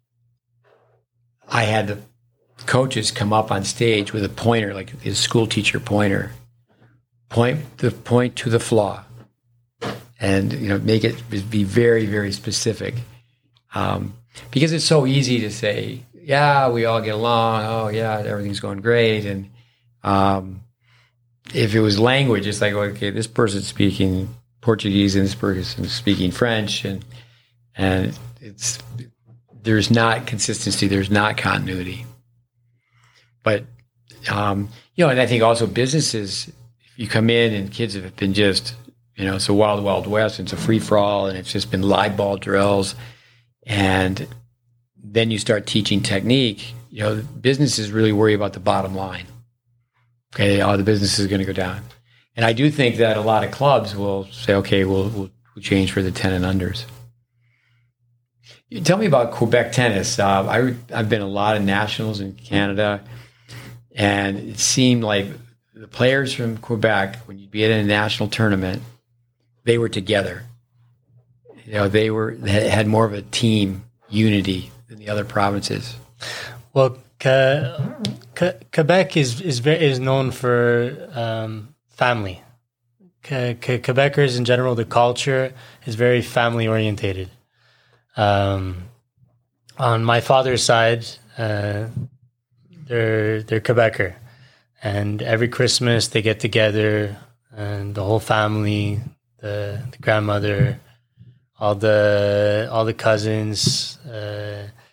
I had the coaches come up on stage with a pointer, like his school teacher pointer, point the point to the flaw, and, you know, make it be very, very specific. Um, because it's so easy to say, yeah, we all get along. Oh, yeah, everything's going great. And um, if it was language, it's like, okay, this person's speaking Portuguese and this person's speaking French, and and it's there's not consistency, there's not continuity. But um, you know, and I think also businesses, if you come in and kids have been just, you know, it's a wild, wild west, it's a free for all, and it's just been live ball drills. And then you start teaching technique, you know, businesses really worry about the bottom line. Okay, oh, the business is going to go down. And I do think that a lot of clubs will say, okay, we'll, we'll, we'll change for the ten and unders. You tell me about Quebec tennis. Uh, I, I've been a lot of nationals in Canada, and it seemed like the players from Quebec, when you'd be at a national tournament, they were together. You know, they were they had more of a team unity than the other provinces. Well, Ke- Ke- Quebec is is very, is known for um, family. Ke- Ke- Quebecers in general, the culture is very family orientated. Um, on my father's side, uh, they're they're Quebecer, and every Christmas they get together, and the whole family, the, the grandmother, all the all the cousins. Uh,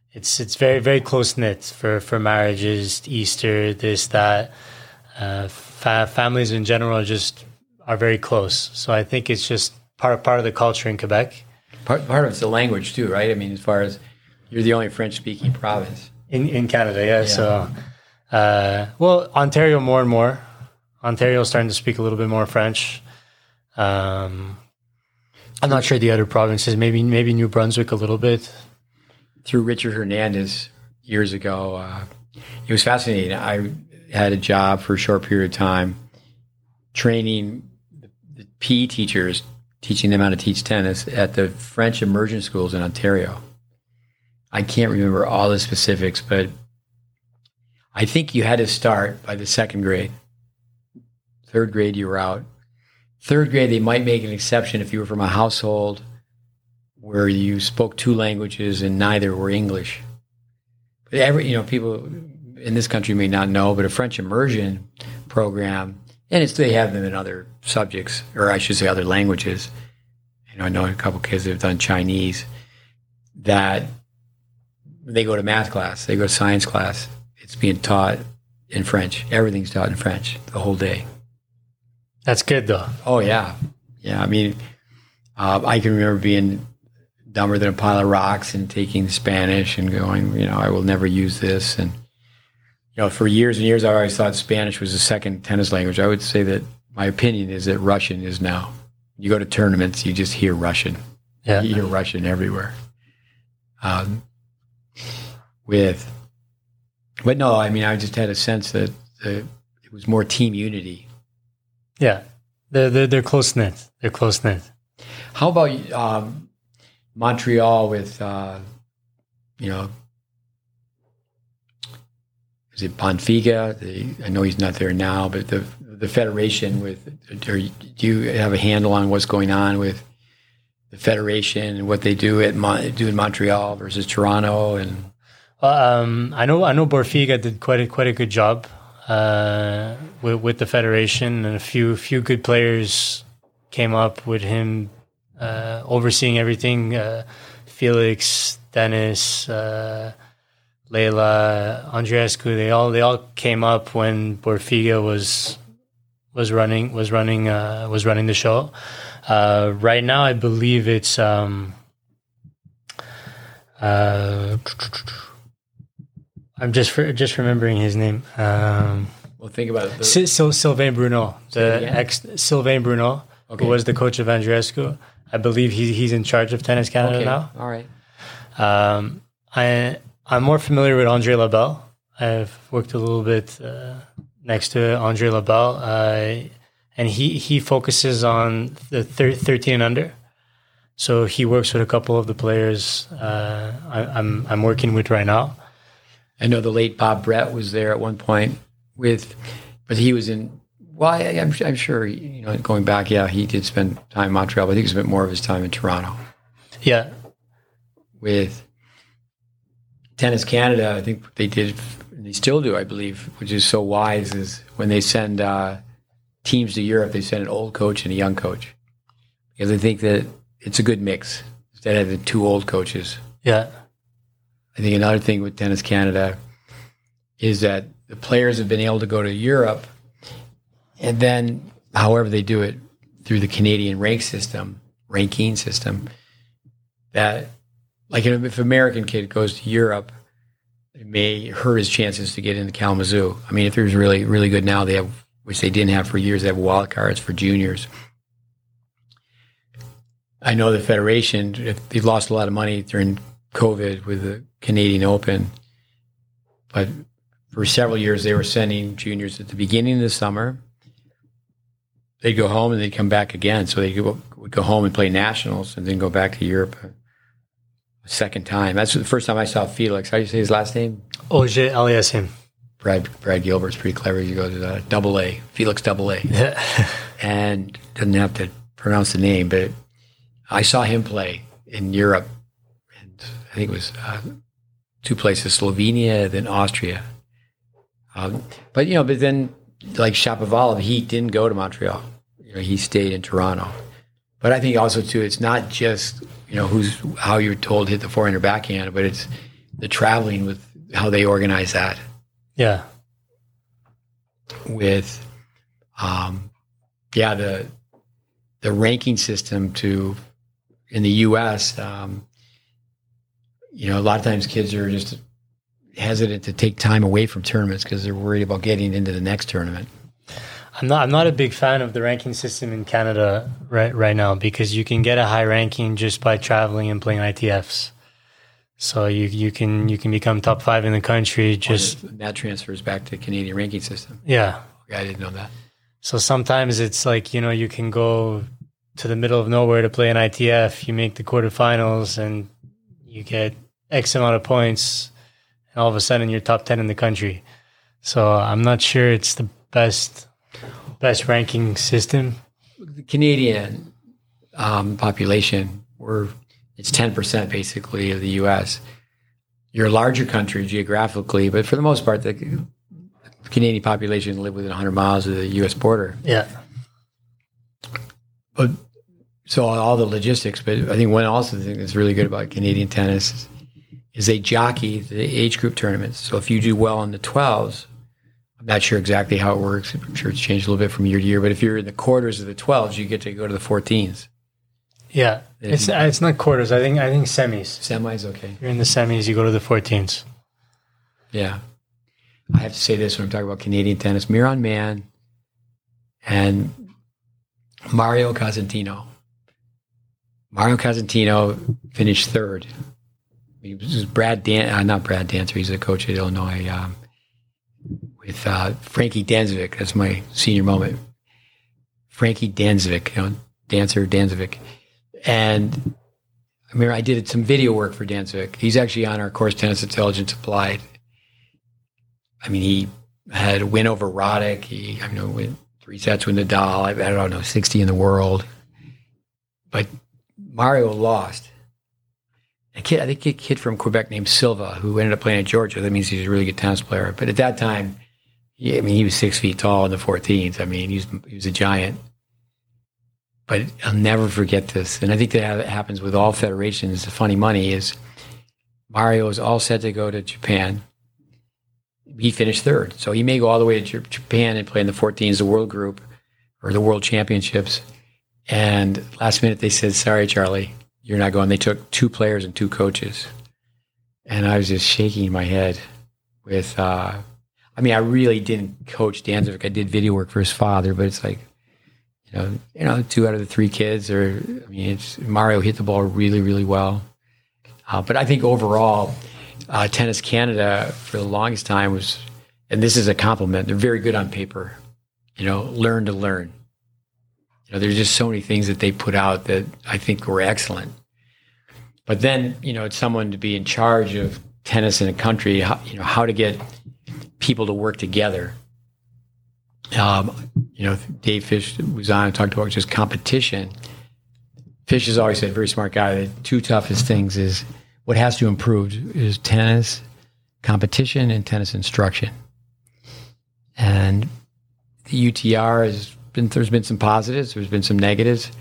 it's it's very very close knit for for marriages, Easter, this that. Uh, fa- families in general are just are very close. So I think it's just part part of the culture in Quebec. Part part of it's the language too, right? I mean, as far as you're the only French speaking province in in Canada, yeah. yeah. So, uh, well, Ontario more and more. Ontario is starting to speak a little bit more French. Um, I'm not sure the other provinces. Maybe maybe New Brunswick a little bit. Through Richard Hernandez years ago, uh, it was fascinating. I had a job for a short period of time training the, the P E teachers, teaching them how to teach tennis at the French immersion schools in Ontario. I can't remember all the specifics, but I think you had to start by the second grade. Third grade, you were out. Third grade, they might make an exception if you were from a household where you spoke two languages and neither were English. But every, you know, people in this country may not know, but a French immersion program, and it's they have them in other subjects, or I should say other languages. You know, I know a couple kids that have done Chinese, that they go to math class, they go to science class, it's being taught in French. Everything's taught in French the whole day. That's good, though. Oh, yeah. Yeah, I mean, uh, I can remember being dumber than a pile of rocks and taking Spanish and going, you know, I will never use this. And you know, for years and years, I always thought Spanish was the second tennis language. I would say that my opinion is that Russian is now. You go to tournaments, you just hear Russian. Yeah. You hear Russian everywhere. Um, with, but no, I mean, I just had a sense that the, it was more team unity. Yeah, they're they're, they're close knit. They're close knit. How about um, Montreal with, uh, you know, is it Bonfiga? The, I know he's not there now, but the the federation with, or do you have a handle on what's going on with the federation and what they do at Mon, do in Montreal versus Toronto? And um, I know I know Bonfiga did quite a quite a good job uh, with with the federation, and a few few good players came up with him uh, overseeing everything. Uh, Felix, Dennis. Uh, Leila, Andreescu, they all they all came up when Bonfiga was was running was running uh, was running the show. Uh, right now, I believe it's um, uh, I'm just for, just remembering his name. Um, well, think about it. The, Sil- Sylvain Bruno, the ex Sylvain Bruno, okay. who was the coach of Andreescu. I believe he's he's in charge of Tennis Canada okay. now. All right. Um, I. I'm more familiar with Andre Labelle. I've worked a little bit uh, next to Andre Labelle, uh, and he, he focuses on the thir- thirteen and under. So he works with a couple of the players uh, I, I'm I'm working with right now. I know the late Bob Brett was there at one point with, but he was in. Well, I, I'm I'm sure you know going back, yeah, he did spend time in Montreal, but I think he spent more of his time in Toronto. Yeah, with Tennis Canada, I think they did, and they still do, I believe, which is so wise, is when they send uh, teams to Europe, they send an old coach and a young coach. Because I think that it's a good mix, instead of having two old coaches. Yeah. I think another thing with Tennis Canada is that the players have been able to go to Europe, and then, however they do it, through the Canadian rank system, ranking system, that like if an American kid goes to Europe, it may hurt his chances to get into Kalamazoo. I mean, if there's really, really good now, they have, which they didn't have for years, they have wild cards for juniors. I know the Federation, they lost a lot of money during COVID with the Canadian Open, but for several years they were sending juniors at the beginning of the summer. They'd go home and they'd come back again. So they would go home and play nationals and then go back to Europe a second time. That's the first time I saw Felix. How do you say his last name? Auger Aliassime. Brad Brad Gilbert's pretty clever. He goes to the double A, Felix double A. Yeah. And doesn't have to pronounce the name, but I saw him play in Europe. And I think it was uh, two places, Slovenia, then Austria. Um, but, you know, but then like Shapovalov, he didn't go to Montreal. You know, he stayed in Toronto. But I think also, too, it's not just, you know, who's how you're told to hit the forehand or backhand, but it's the traveling with how they organize that. Yeah. With, um, yeah, the the ranking system to in the U S. Um, you know, a lot of times kids are just hesitant to take time away from tournaments because they're worried about getting into the next tournament. I'm not. I'm not a big fan of the ranking system in Canada right right now because you can get a high ranking just by traveling and playing I T Fs. So you you can you can become top five in the country just oh, that transfers back to Canadian ranking system. Yeah, okay, I didn't know that. So sometimes it's like, you know, you can go to the middle of nowhere to play an I T F. You make the quarterfinals and you get X amount of points, and all of a sudden you're top ten in the country. So I'm not sure it's the best best ranking system. The Canadian um, population, we're it's ten percent basically of the U S. You're a larger country geographically, but for the most part, the Canadian population live within one hundred miles of the U S border. Yeah. But so all the logistics, but I think one also thing that's really good about Canadian tennis is they jockey the age group tournaments. So if you do well in the twelves, I'm not sure exactly how it works. I'm sure it's changed a little bit from year to year, but if you're in the quarters of the twelves, you get to go to the fourteens. Yeah, it's it's not quarters. I think I think semis. Semis, okay. You're in the semis, you go to the fourteens. Yeah. I have to say this when I'm talking about Canadian tennis. Miran Mann and Mario Cosentino. Mario Cosentino finished third. He was Brad Dan, uh, not Brad Dancer. He's a coach at Illinois. Um, with uh, Frankie Danzovic. That's my senior moment. Frankie Danzovic, you know, Dancer Danzovic. And I remember I did some video work for Danzovic. He's actually on our course, Tennis Intelligence Applied. I mean, he had a win over Roddick. He, I know, win three sets with Nadal. I, I don't know, sixty in the world. But Mario lost. A kid, I think a kid from Quebec named Silva, who ended up playing at Georgia. That means he's a really good tennis player. But at that time, yeah, I mean, he was six feet tall in the fourteens. I mean, he was, he was a giant. But I'll never forget this. And I think that happens with all federations. The funny money is Mario is all set to go to Japan. He finished third. So he may go all the way to Japan and play in the fourteens, the world group, or the world championships. And last minute they said, sorry, Charlie, you're not going. They took two players and two coaches. And I was just shaking my head with, uh, I mean, I really didn't coach Danzovic. I did video work for his father, but it's like, you know, you know, two out of the three kids are, I mean, it's, Mario hit the ball really, really well. Uh, but I think overall, uh, Tennis Canada for the longest time was, and this is a compliment, they're very good on paper, you know, learn to learn. You know, there's just so many things that they put out that I think were excellent. But then, you know, it's someone to be in charge of tennis in a country, how, you know, how to get people to work together. Um, you know, Dave Fish was on and talked about just competition. Fish has always said, very smart guy, the two toughest things is what has to improve is tennis competition and tennis instruction. And the U T R has been, there's been some positives, there's been some negatives,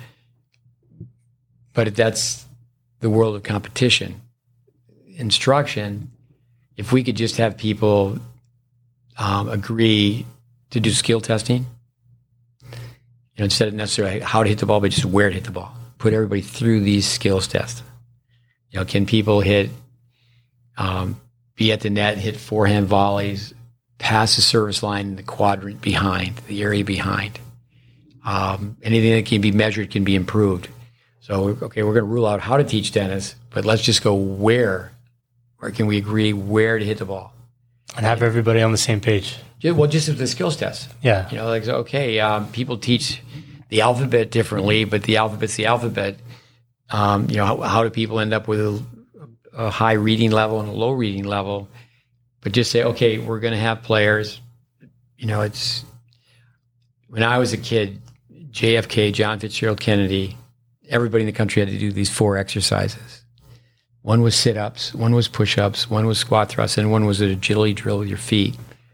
but that's the world of competition. Instruction, if we could just have people um, agree to do skill testing, you know, instead of necessarily how to hit the ball, but just where to hit the ball. Put everybody through these skills tests. You know, can people hit, um, be at the net, hit forehand volleys, pass the service line in the quadrant behind, the area behind. Um, anything that can be measured can be improved. So, okay, we're going to rule out how to teach tennis, but let's just go where. Where can we agree where to hit the ball? And have everybody on the same page. Yeah, well, just the skills test. Yeah. You know, like, okay, um, people teach the alphabet differently, but the alphabet's the alphabet. Um, you know, how, how do people end up with a, a high reading level and a low reading level? But just say, okay, we're going to have players. You know, it's when I was a kid, J F K, John Fitzgerald Kennedy, everybody in the country had to do these four exercises. One was sit-ups, one was push-ups, one was squat thrusts, and one was an agility drill with your feet.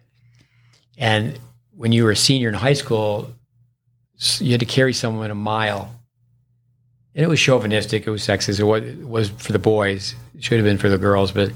And when you were a senior in high school, you had to carry someone a mile. And it was chauvinistic, it was sexist, it was, it was for the boys. It should have been for the girls, but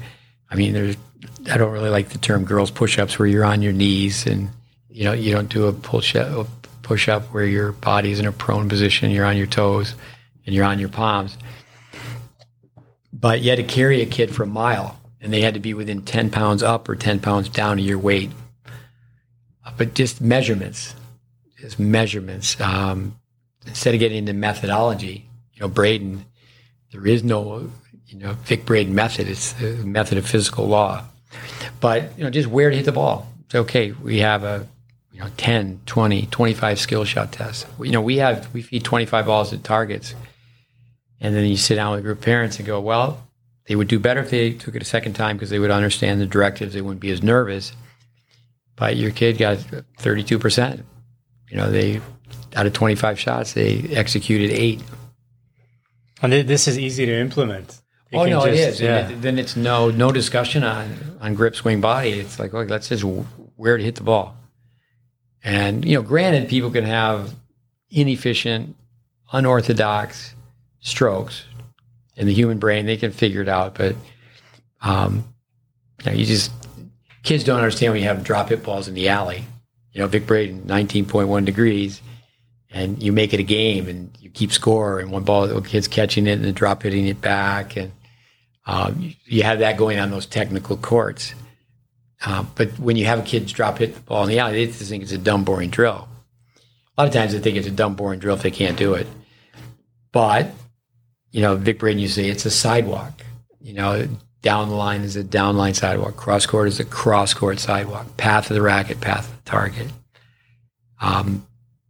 I mean, there's, I don't really like the term girls push-ups where you're on your knees and, you know, you don't do a push-up, push-up where your body is in a prone position, you're on your toes and you're on your palms. But you had to carry a kid for a mile and they had to be within ten pounds up or ten pounds down of your weight. But just measurements, just measurements. Um, instead of getting into methodology, you know, Braden, there is no, you know, Vic Braden method. It's the method of physical law. But, you know, just where to hit the ball. It's okay. We have a, you know, ten, twenty, twenty-five skill shot test. You know, we have, we feed twenty-five balls at targets. And then you sit down with a group of parents and go, well, they would do better if they took it a second time because they would understand the directives. They wouldn't be as nervous. But your kid got thirty-two percent. You know, they, out of twenty-five shots, they executed eight. And this is easy to implement. You oh, no, just, it is. Yeah. And it, then it's no no discussion on, on grip, swing, body. It's like, okay, let's just where to hit the ball. And, you know, granted, people can have inefficient, unorthodox strokes in the human brain. They can figure it out. But, um, you know, you just, kids don't understand when you have drop hit balls in the alley. You know, Vic Braden, nineteen point one degrees. And you make it a game, and you keep score, and one ball, the kid's catching it and then drop hitting it back, and um, you, you have that going on those technical courts. Uh, but when you have a kid drop hit the ball in the alley, they just think it's a dumb, boring drill. A lot of times they think it's a dumb, boring drill if they can't do it. But, you know, Vic Braden, you say it's a sidewalk. You know, down the line is a down line sidewalk. Cross court is a cross court sidewalk. Path of the racket, path of the target. Um,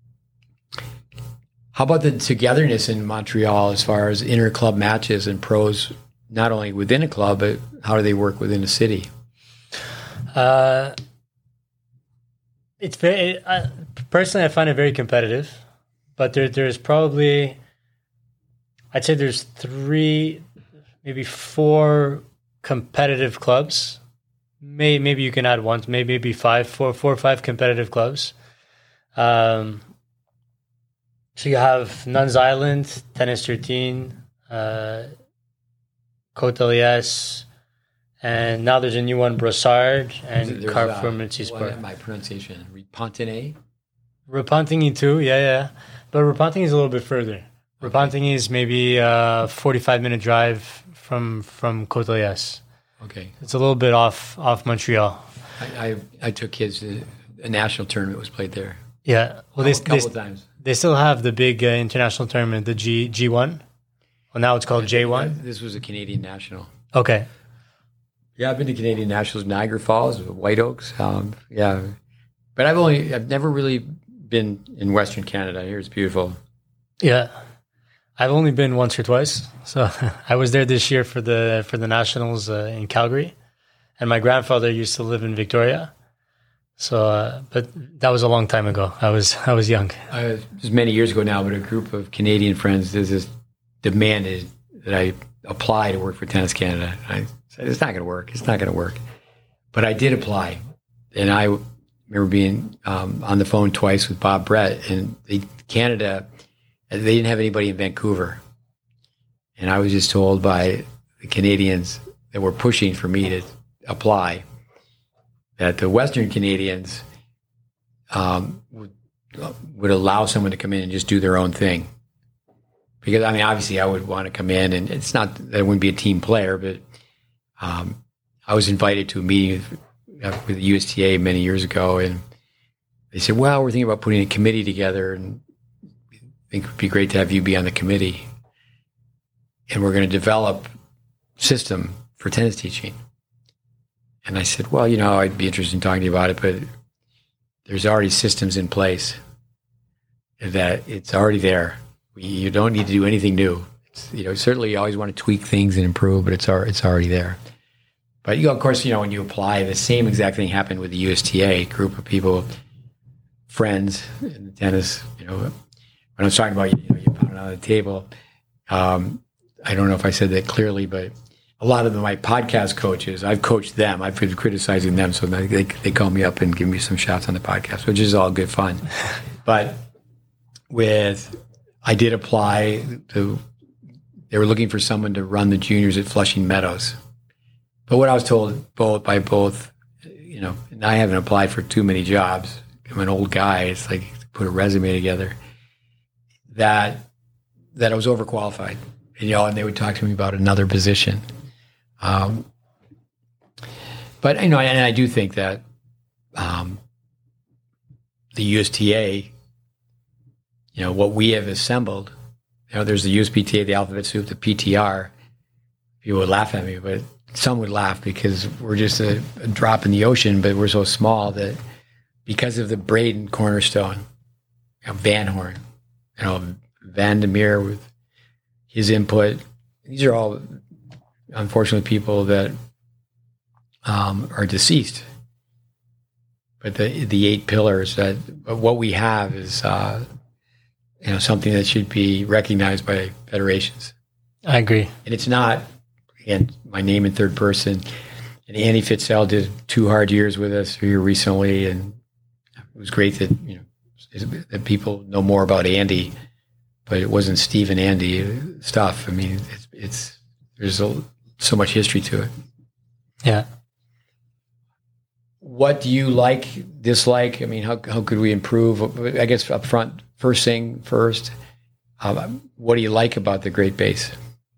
How about the togetherness in Montreal as far as inter-club matches and pros, not only within a club, but how do they work within a city? Uh, it's very, uh, personally, I find it very competitive, but there, there's probably, I'd say there's three, maybe four competitive clubs. Maybe, maybe you can add one, maybe, maybe five, four, four or five competitive clubs. Um, So you have Nuns Island, Tennis thirteen, uh, Côte Elias, and now there's a new one, Brossard, and Carrefour Multisport. My pronunciation, Repentigny? Repentigny too, yeah, yeah. But Repentigny is a little bit further. Okay. Repentigny is maybe a forty-five minute drive from from Côte Elias. Okay. It's a little bit off off Montreal. I I, I took kids to a national tournament was played there. Yeah, well, a they, couple they, of times. They still have the big uh, international tournament, the G G1. Well, now it's called J one. This was a Canadian national. Okay. Yeah, I've been to Canadian nationals, Niagara Falls, White Oaks. Um, yeah, but I've only, I've never really been in Western Canada. Here it's beautiful. Yeah, I've only been once or twice. So I was there this year for the for the nationals uh, in Calgary, and my grandfather used to live in Victoria. So, uh, but that was a long time ago. I was I was young. Uh, it was many years ago now, but a group of Canadian friends just demanded that I apply to work for Tennis Canada. I said, it's not going to work. It's not going to work. But I did apply. And I remember being um, on the phone twice with Bob Brett. And they, Canada, they didn't have anybody in Vancouver. And I was just told by the Canadians that were pushing for me to apply that the Western Canadians um, would, would allow someone to come in and just do their own thing. Because, I mean, obviously I would want to come in, and it's not that I wouldn't be a team player, but um, I was invited to a meeting with, with the U S T A many years ago, and they said, well, we're thinking about putting a committee together, and I think it would be great to have you be on the committee. And we're going to develop a system for tennis teaching. And I said, well, you know, I'd be interested in talking to you about it, but there's already systems in place that it's already there. You don't need to do anything new. It's, you know, certainly you always want to tweak things and improve, but it's it's already there. But, you know, of course, you know, when you apply, the same exact thing happened with the U S T A, group of people, friends in the tennis. You know, when I was talking about, you know, you pound it on the table, um, I don't know if I said that clearly, but a lot of the, my podcast coaches, I've coached them. I've been criticizing them, so they they call me up and give me some shots on the podcast, which is all good fun. But with, I did apply to, they were looking for someone to run the juniors at Flushing Meadows. But what I was told both by both, you know, and I haven't applied for too many jobs. I'm an old guy. It's like to put a resume together. That that I was overqualified, and you know, and they would talk to me about another position. Um, but you know, and I do think that um, the U S T A, you know, what we have assembled. You know, there's the U S P T A, the alphabet soup, the P T R. People would laugh at me, but some would laugh because we're just a, a drop in the ocean, but we're so small that because of the Braden cornerstone, you know, Van Horn, you know, Van der Meer with his input. These are all, unfortunately, people that um, are deceased. But the the eight pillars that what we have is, uh, you know, something that should be recognized by federations. I agree, and it's not. Again, my name in third person. And Andy Fitzell did two hard years with us here recently, and it was great that you know that people know more about Andy, but it wasn't Steve and Andy stuff. I mean, it's, it's there's a, so much history to it. Yeah. What do you like, dislike? I mean, how how could we improve? I guess up front, first thing first, um, what do you like about the Great Base?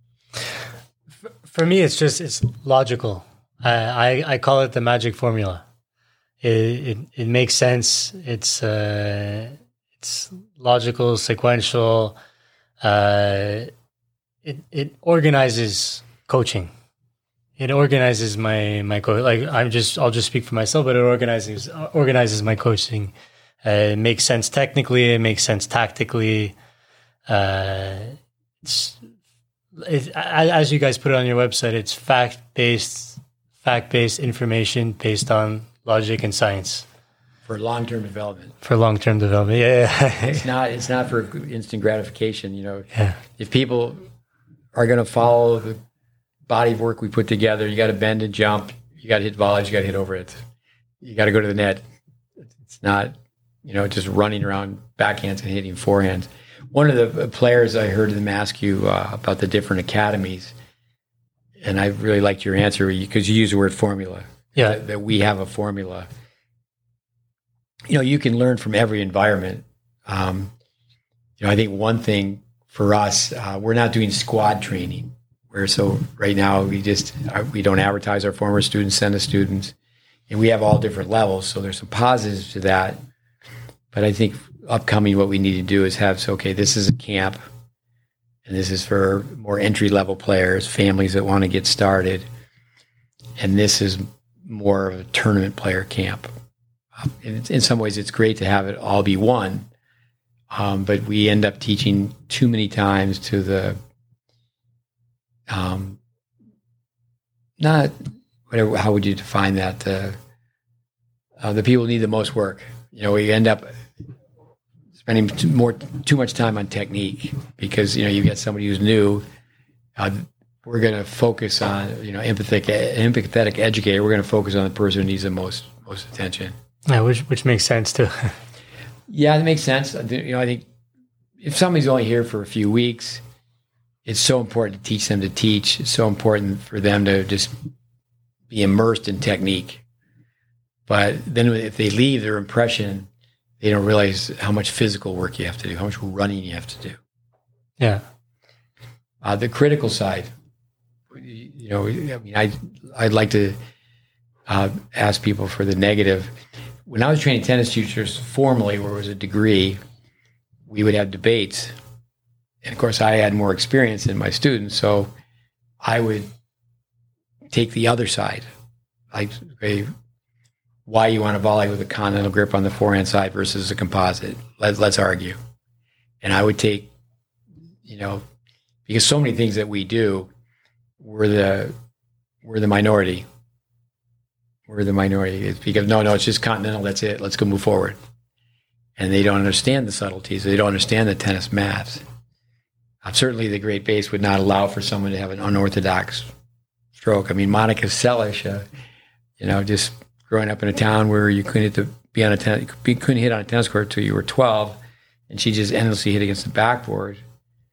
For me, it's just, it's logical. I, I, I call it the magic formula. It, it, it makes sense. It's, uh, it's logical, sequential. Uh, it, it organizes coaching. It organizes my, my coach. Like I'm just, I'll just speak for myself, but it organizes, organizes my coaching. Uh, it makes sense technically. It makes sense tactically. Uh, it's, It, as you guys put it on your website, it's fact-based, fact-based information based on logic and science for long-term development. For long-term development, yeah. it's not. It's not for instant gratification. You know, yeah. If people are going to follow the body of work we put together, you got to bend and jump. You got to hit volleys. You got to hit over it. You got to go to the net. It's not, you know, just running around backhands and hitting forehands. One of the players, I heard them ask you uh, about the different academies, and I really liked your answer because you use the word formula. Yeah. That, that we have a formula. You know, you can learn from every environment. Um, you know, I think one thing for us, uh, we're not doing squad training. Where so right now we just uh, we don't advertise our former students, send us students, and we have all different levels. So there's some positives to that, but I think. Upcoming, what we need to do is have, so, okay, this is a camp, and this is for more entry-level players, families that want to get started, and this is more of a tournament player camp. Um, and in some ways, it's great to have it all be one, um, but we end up teaching too many times to the, um, not, whatever, how would you define that? Uh, uh, the people who need the most work. You know, we end up spending too, more too much time on technique because you know you get somebody who's new. Uh, we're going to focus on you know empathetic empathetic educator. We're going to focus on the person who needs the most most attention. Yeah, which which makes sense too. Yeah, that makes sense. You know, I think if somebody's only here for a few weeks, it's so important to teach them to teach. It's so important for them to just be immersed in technique. But then if they leave, their impression. They don't realize how much physical work you have to do, how much running you have to do. Yeah. Uh, the critical side, you know, I mean, I, I'd like to uh, ask people for the negative. When I was training tennis teachers formally, where it was a degree, we would have debates. And of course, I had more experience than my students, so I would take the other side. Like, okay, why you want to volley with a continental grip on the forehand side versus a composite. Let, let's argue. And I would take, you know, because so many things that we do, we're the, we're the minority. We're the minority. It's because, no, no, it's just continental. That's it. Let's go move forward. And they don't understand the subtleties. They don't understand the tennis maths. Uh, certainly the Great Base would not allow for someone to have an unorthodox stroke. I mean, Monica Seles, uh, you know, just growing up in a town where you couldn't hit the, be on a ten, you couldn't hit on a tennis court until you were twelve, and she just endlessly hit against the backboard.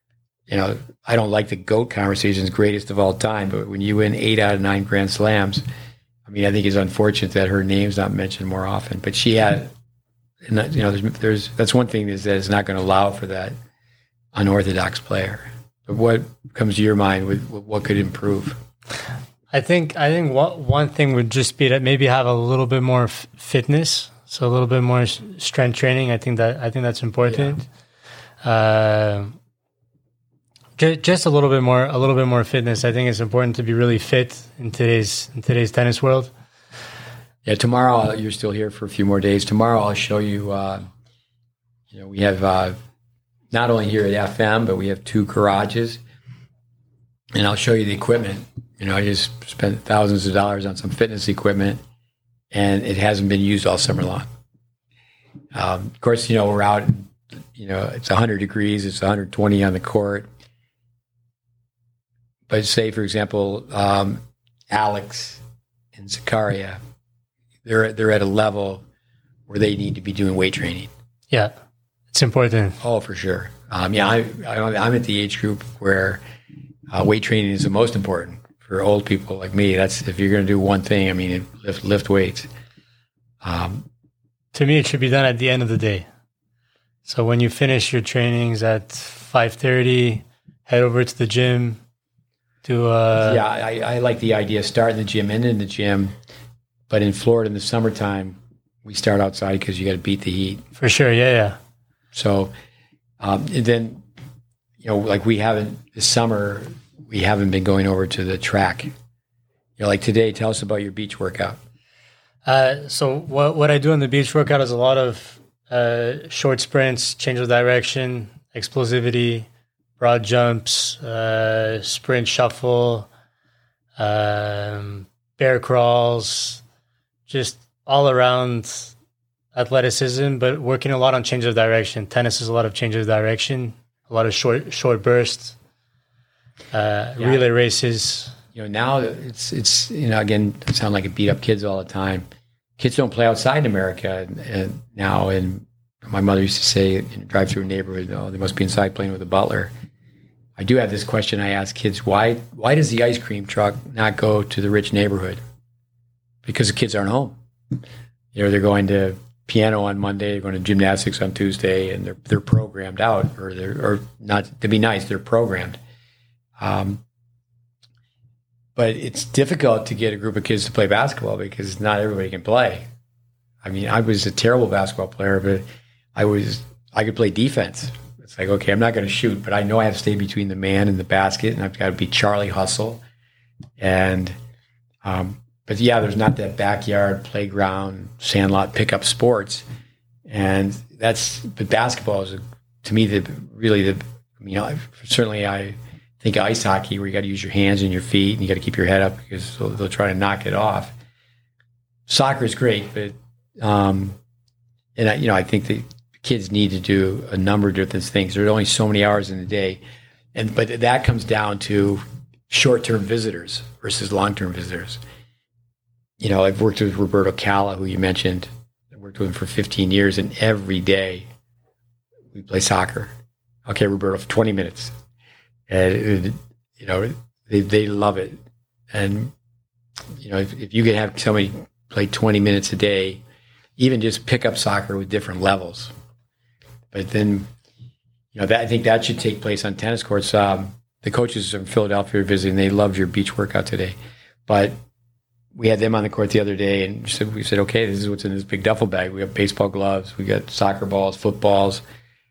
you know, I don't like the GOAT conversations, greatest of all time, but when you win eight out of nine Grand Slams, I mean, I think it's unfortunate that her name's not mentioned more often. But she had, and you know, there's, there's that's one thing is that it's not going to allow for that unorthodox player. But what comes to your mind with what could improve? I think I think what, one thing would just be to maybe have a little bit more f- fitness, so a little bit more s- strength training. I think that I think that's important. Yeah. Uh, just, just a little bit more, a little bit more fitness. I think it's important to be really fit in today's in today's tennis world. Yeah, tomorrow you're still here for a few more days. Tomorrow I'll show you. Uh, you know, we have uh, not only here at F M, but we have two garages, and I'll show you the equipment. You know, I just spent thousands of dollars on some fitness equipment, and it hasn't been used all summer long. Um, of course, you know, we're out, you know, it's one hundred degrees, it's one hundred twenty on the court. But say, for example, um, Alex and Zakaria, they're, they're at a level where they need to be doing weight training. Yeah, it's important. Oh, for sure. Um, yeah, I, I, I'm at the age group where uh, weight training is the most important. For old people like me, that's if you're going to do one thing. I mean, lift lift weights. Um, to me, it should be done at the end of the day. So when you finish your trainings at five thirty, head over to the gym. Do uh, yeah, I, I like the idea. Start in the gym, end in the gym. But in Florida in the summertime, we start outside because you got to beat the heat. For sure, yeah, yeah. So, um, and then you know, like we haven't this summer. We haven't been going over to the track. You know, like today, tell us about your beach workout. Uh, so what what I do in the beach workout is a lot of uh, short sprints, change of direction, explosivity, broad jumps, uh, sprint shuffle, um, bear crawls, just all around athleticism, but working a lot on change of direction. Tennis is a lot of change of direction, a lot of short short bursts. Uh, yeah. Relay races. You know, now it's, it's you know, again, I sound like I beat up kids all the time. Kids don't play outside in America and, and now. And my mother used to say, you know, drive through a neighborhood, oh, they must be inside playing with a butler. I do have this question I ask kids, why, why does the ice cream truck not go to the rich neighborhood? Because the kids aren't home. You know, they're going to piano on Monday, they're going to gymnastics on Tuesday, and they're, they're programmed out, or they're, or not to be nice, they're programmed. Um, but it's difficult to get a group of kids to play basketball because not everybody can play. I mean, I was a terrible basketball player, but I was I could play defense. It's like, okay, I'm not going to shoot, but I know I have to stay between the man and the basket, and I've got to be Charlie Hustle. And um, but yeah, there's not that backyard playground, sandlot pickup sports, and that's but basketball is to me the really the you know certainly I. think ice hockey where you got to use your hands and your feet and you got to keep your head up because they'll, they'll try to knock it off. Soccer is great, but um, and I, you know I think the kids need to do a number of different things. There's only so many hours in the day, and but that comes down to short-term visitors versus long-term visitors. You know, I've worked with Roberto Calla, who you mentioned. I worked with him for fifteen years, and every day we play soccer. Okay, Roberto, for twenty minutes. And, it, you know, they they love it. And, you know, if, if you could have somebody play twenty minutes a day, even just pick up soccer with different levels. But then, you know, that I think that should take place on tennis courts. Um, the coaches from Philadelphia are visiting. They loved your beach workout today. But we had them on the court the other day, and we said, we said, okay, this is what's in this big duffel bag. We have baseball gloves. We got soccer balls, footballs.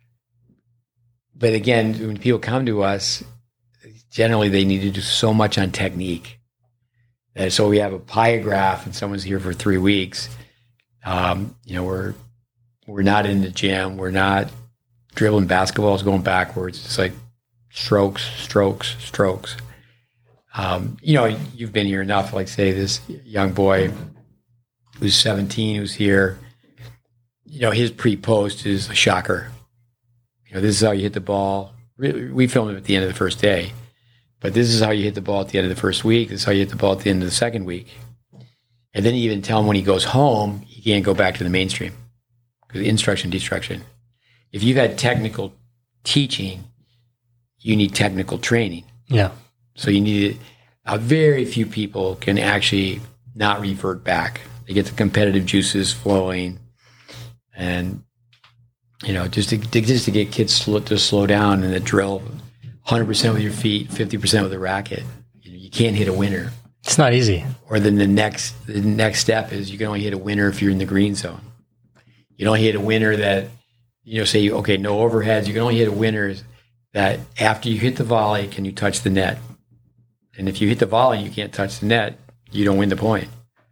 But again, when people come to us, generally they need to do so much on technique. And so we have a pyograph and someone's here for three weeks. Um, you know, we're we're not in the gym. We're not dribbling basketballs going backwards. It's like strokes, strokes, strokes. Um, you know, you've been here enough. Like say this young boy who's seventeen, who's here. You know, his pre-post is a shocker. You know, this is how you hit the ball. We filmed it at the end of the first day, but this is how you hit the ball at the end of the first week. This is how you hit the ball at the end of the second week. And then you even tell him when he goes home, he can't go back to the mainstream because instruction, destruction. If you've had technical teaching you need technical training. Yeah. So you need a very few people can actually not revert back. They get the competitive juices flowing, and you know, just to, to just to get kids slow, to slow down and to drill one hundred percent with your feet, fifty percent with a racket. You know, you can't hit a winner. It's not easy. Or then the next the next step is you can only hit a winner if you're in the green zone. You don't hit a winner that, you know, say, okay, no overheads. You can only hit a winner that after you hit the volley, can you touch the net? And if you hit the volley, you can't touch the net, you don't win the point.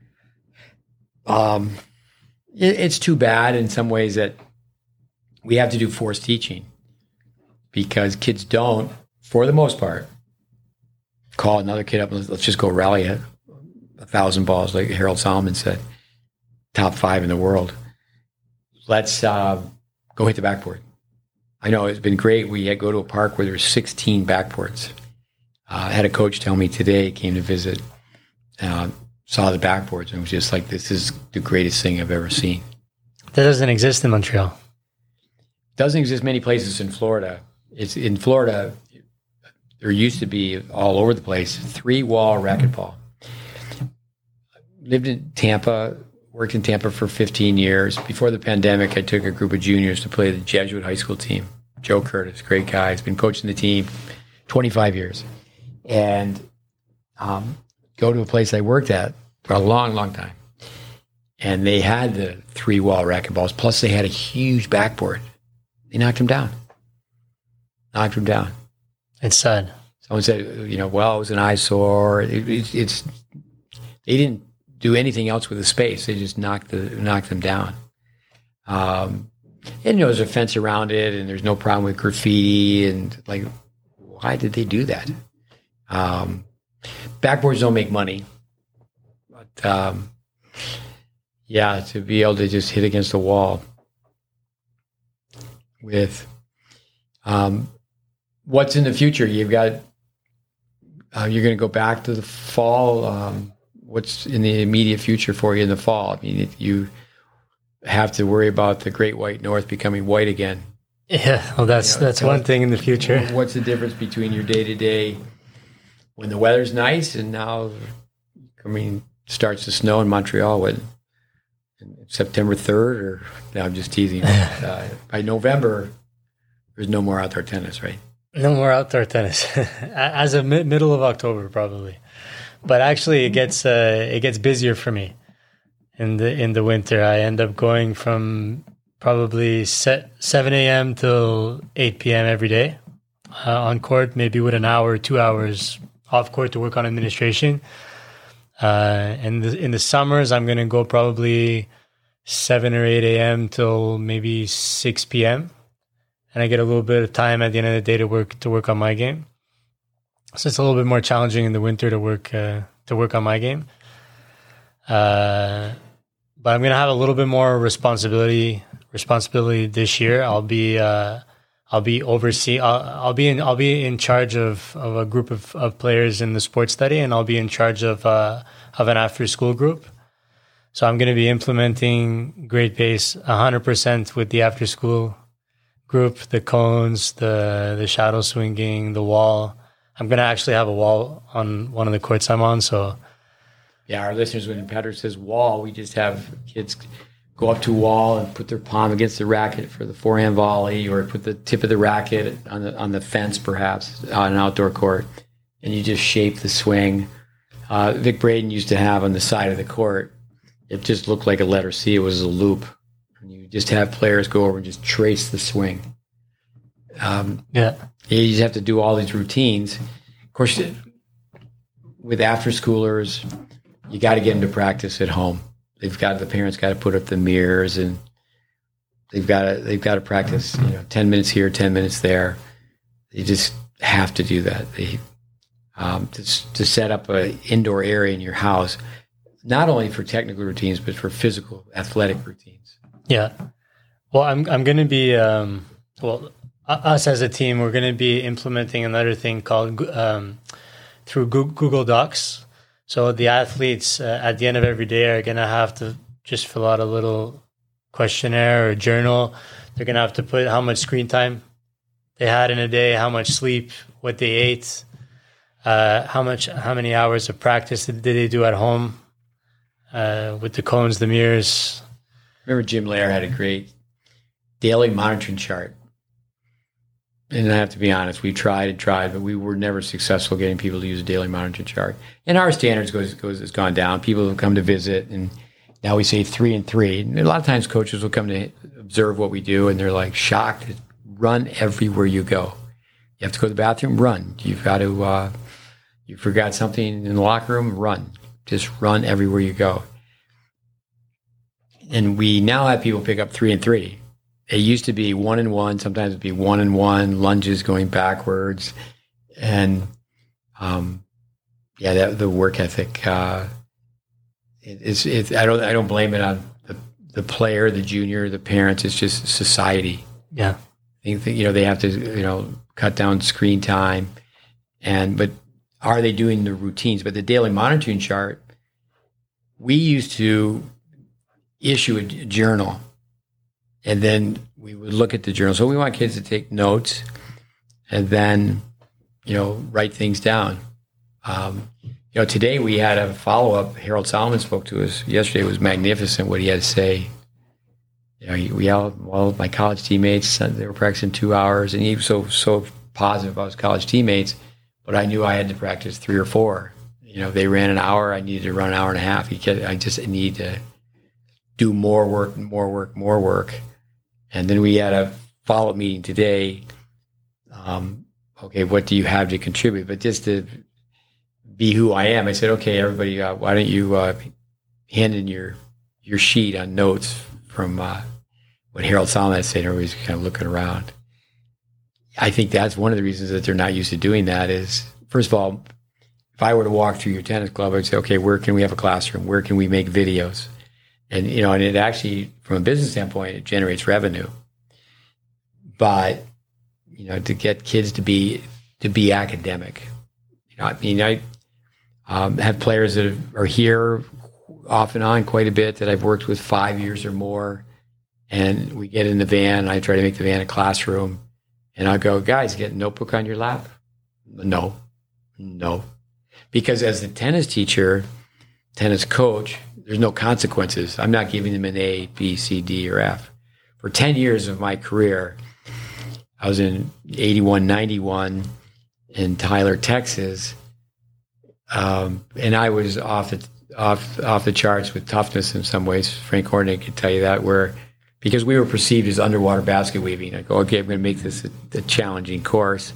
Um, it, it's too bad in some ways that we have to do forced teaching because kids don't, for the most part, call another kid up and let's, let's just go rally a, a thousand balls, like Harold Solomon said, top five in the world. Let's uh, go hit the backboard. I know it's been great. We had go to a park where there's sixteen backboards. Uh, I had a coach tell me today, came to visit, uh, saw the backboards, and was just like, this is the greatest thing I've ever seen. That doesn't exist in Montreal. Doesn't exist many places in Florida. It's in Florida, there used to be all over the place, three-wall racquetball. Lived in Tampa, worked in Tampa for fifteen years. Before the pandemic, I took a group of juniors to play the Jesuit high school team. Joe Curtis, great guy. He's been coaching the team twenty-five years. And um, go to a place I worked at for a long, long time. And they had the three-wall racquetballs, plus they had a huge backboard. They knocked him down. Knocked him down. It's sad. Someone said, you know, well, it was an eyesore. It, it, it's they didn't do anything else with the space. They just knocked the knocked them down. Um, and you know, there's a fence around it, and there's no problem with graffiti. And like, why did they do that? Um, backboards don't make money, but um, yeah, to be able to just hit against the wall with um, what's in the future. You've got uh, you're going to go back to the fall. Um, what's in the immediate future for you in the fall? I mean, you have to worry about the Great White North becoming white again. Yeah, well, that's you know, that's so one thing in the future. What's the difference between your day to day when the weather's nice and now, I mean, starts to snow in Montreal when September third, or no, I'm just teasing. uh, by November, there's no more outdoor tennis, right? No more outdoor tennis as of mid- middle of October, probably. But actually, it gets uh, it gets busier for me in the in the winter. I end up going from probably set seven a.m. till eight p.m. every day uh, on court, maybe with an hour, two hours off court to work on administration. Uh, and the, in the summers, I'm going to go probably seven or eight a.m. till maybe six p.m. And I get a little bit of time at the end of the day to work to work on my game. So it's a little bit more challenging in the winter to work uh, to work on my game. Uh, but I'm going to have a little bit more responsibility responsibility this year. I'll be uh, I'll be oversee. I'll, I'll be in. I'll be in charge of, of a group of, of players in the sports study, and I'll be in charge of uh, of an after school group. So I'm going to be implementing Great Pace one hundred percent with the after school group, the cones, the the shadow swinging, the wall. I'm going to actually have a wall on one of the courts I'm on. So yeah, our listeners, when Patrick says wall, we just have kids go up to a wall and put their palm against the racket for the forehand volley, or put the tip of the racket on the on the fence, perhaps, on an outdoor court, and you just shape the swing. Uh, Vic Braden used to have on the side of the court, it just looked like a letter C. It was a loop. And you just have players go over and just trace the swing. Um, yeah. You just have to do all these routines. Of course, with after schoolers, you got to get them to practice at home. They've got the parents got to put up the mirrors, and they've got to they've got to practice. You know, ten minutes here, ten minutes there. They just have to do that. They um, to to set up an indoor area in your house, not only for technical routines but for physical, athletic routines. Yeah. Well, I'm I'm going to be um, well. Us as a team, we're going to be implementing another thing called um, through Google Docs. So the athletes uh, at the end of every day are going to have to just fill out a little questionnaire or journal. They're going to have to put how much screen time they had in a day, how much sleep, what they ate, uh, how much, how many hours of practice did they do at home, uh, with the cones, the mirrors. Remember Jim Lair had a great daily monitoring chart. And I have to be honest, we tried and tried, but we were never successful getting people to use a daily monitoring chart. And our standards goes goes has gone down. People have come to visit, and now we say three and three. And a lot of times coaches will come to observe what we do, and they're like shocked. Run everywhere you go. You have to go to the bathroom, run. You've got to, uh, you forgot something in the locker room, run. Just run everywhere you go. And we now have people pick up three and three. It used to be one and one. Sometimes it'd be one and one, lunges going backwards. And, um, yeah, that, the work ethic, uh, it, it's, it's, I don't, I don't blame it on the, the player, the junior, the parents. It's just society. Yeah. I think, you know, they have to, you know, cut down screen time. And, but are they doing the routines? But the daily monitoring chart, we used to issue a journal, and then we would look at the journal. So we want kids to take notes and then, you know, write things down. Um, you know, today we had a follow-up. Harold Solomon spoke to us yesterday. It was magnificent what he had to say. You know, he, we all, well, my college teammates, they were practicing two hours, and he was so, so positive about his college teammates, but I knew I had to practice three or four. You know, they ran an hour, I needed to run an hour and a half. He kept, I just need to do more work, more work, more work. And then we had a follow-up meeting today. Um, okay, what do you have to contribute? But just to be who I am, I said, okay, everybody, uh, why don't you uh, hand in your your sheet on notes from uh, what Harold Solomon had said. Everybody's kind of looking around. I think that's one of the reasons that they're not used to doing that is, first of all, if I were to walk through your tennis club, I'd say, okay, where can we have a classroom? Where can we make videos? And, you know, and it actually, from a business standpoint, it generates revenue. But, you know, to get kids to be, to be academic, you know, I mean, I um, have players that are here off and on quite a bit that I've worked with five years or more. And we get in the van, and I try to make the van a classroom. And I go, guys, get a notebook on your lap? No, no. Because as the tennis teacher, tennis coach, there's no consequences. I'm not giving them an A, B, C, D, or F. For ten years of my career, I was in eighty-one, ninety-one in Tyler, Texas. Um, and I was off the, off, off the charts with toughness in some ways. Frank Hornick could tell you that, where because we were perceived as underwater basket weaving. I go, okay, I'm going to make this a, a challenging course.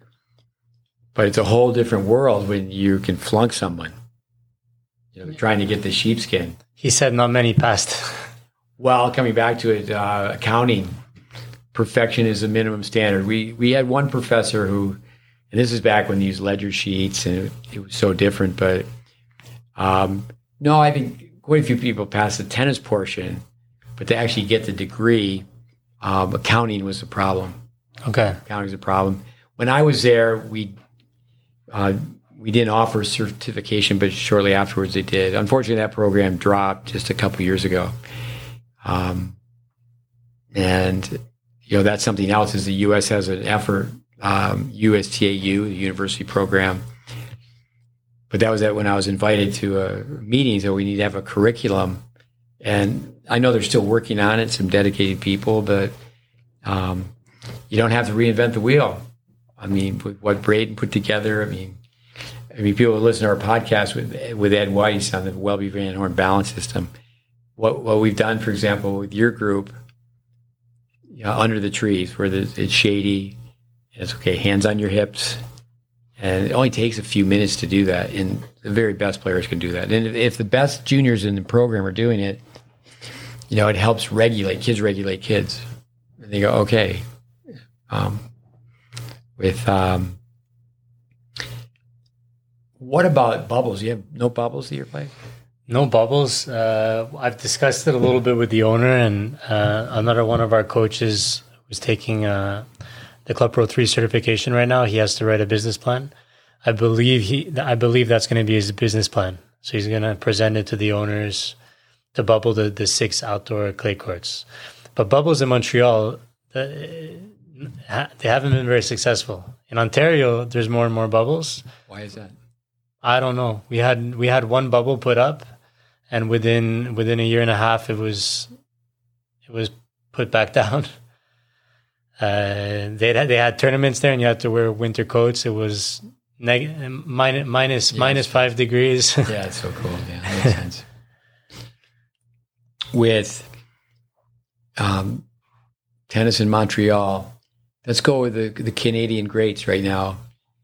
But it's a whole different world when you can flunk someone. You know, trying to get the sheepskin. He said not many passed. Well, coming back to it, uh, accounting, perfection is the minimum standard. We we had one professor who, and this is back when they used ledger sheets, and it, it was so different. But um, no, I think quite a few people passed the tennis portion, but to actually get the degree, um, accounting was a problem. Okay, accounting was a problem. When I was there, we. Uh, We didn't offer certification, but shortly afterwards they did. Unfortunately, that program dropped just a couple years ago. Um, and, you know, that's something else is the U S has an effort, um, U S T A U, the university program. But that was that when I was invited to a meeting, so we need to have a curriculum. And I know they're still working on it, some dedicated people, but um, you don't have to reinvent the wheel. I mean, what Braden put together, I mean, I mean, people who listen to our podcast with with Ed Weiss on the Welby Van Horn balance system. What what we've done, for example, with your group, you know, under the trees where the, it's shady, and it's okay, hands on your hips, and it only takes a few minutes to do that, and the very best players can do that. And if, if the best juniors in the program are doing it, you know, it helps regulate kids, regulate kids, and they go, okay, um, with. Um, What about bubbles? You have no bubbles at your place? No bubbles. Uh, I've discussed it a little bit with the owner, and uh, another one of our coaches who's taking uh, the Club Pro three certification right now. He has to write a business plan. I believe he. I believe that's going to be his business plan. So he's going to present it to the owners to bubble the, the six outdoor clay courts. But bubbles in Montreal, uh, they haven't been very successful. In Ontario, there's more and more bubbles. Why is that? I don't know. We had we had one bubble put up, and within within a year and a half, it was it was put back down. Uh, they had they had tournaments there, and you had to wear winter coats. It was neg- minus minus, yeah, minus five degrees. Yeah, it's so cool. Yeah, that makes sense. With um, tennis in Montreal, let's go with the the Canadian greats right now.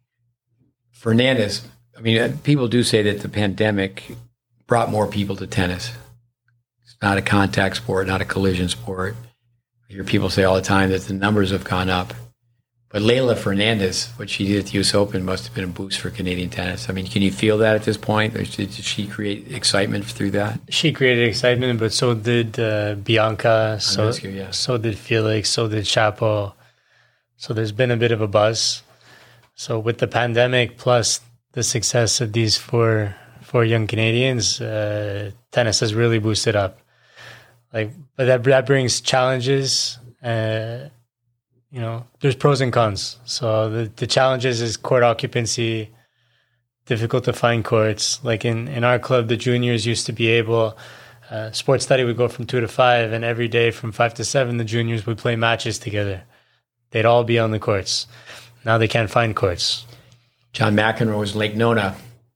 Fernandez. I mean, people do say that the pandemic brought more people to tennis. It's not a contact sport, not a collision sport. I hear people say all the time that the numbers have gone up. But Leylah Fernandez, what she did at the U S Open must have been a boost for Canadian tennis. I mean, can you feel that at this point? Or did she create excitement through that? She created excitement, but so did uh, Bianca, so, Andreescu, yeah. so did Felix, so did Chapo. So there's been a bit of a buzz. So with the pandemic plus the success of these four four young Canadians, uh, tennis has really boosted up. Like, but that that brings challenges. Uh, you know, there's pros and cons. So the the challenges is court occupancy, difficult to find courts. Like in in our club, the juniors used to be able. Uh, sports study would go from two to five, and every day from five to seven, the juniors would play matches together. They'd all be on the courts. Now they can't find courts. John McEnroe was in Lake Nona,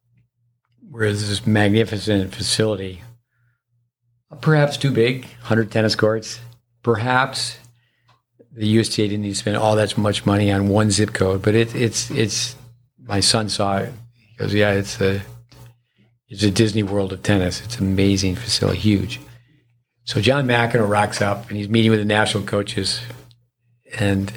where there's this magnificent facility. Perhaps too big, one hundred tennis courts. Perhaps the U S T A didn't need to spend all that much money on one zip code, but it, it's it's. My son saw it. He goes, "Yeah, it's a it's a Disney World of tennis. It's an amazing facility, huge." So John McEnroe rocks up, and he's meeting with the national coaches, and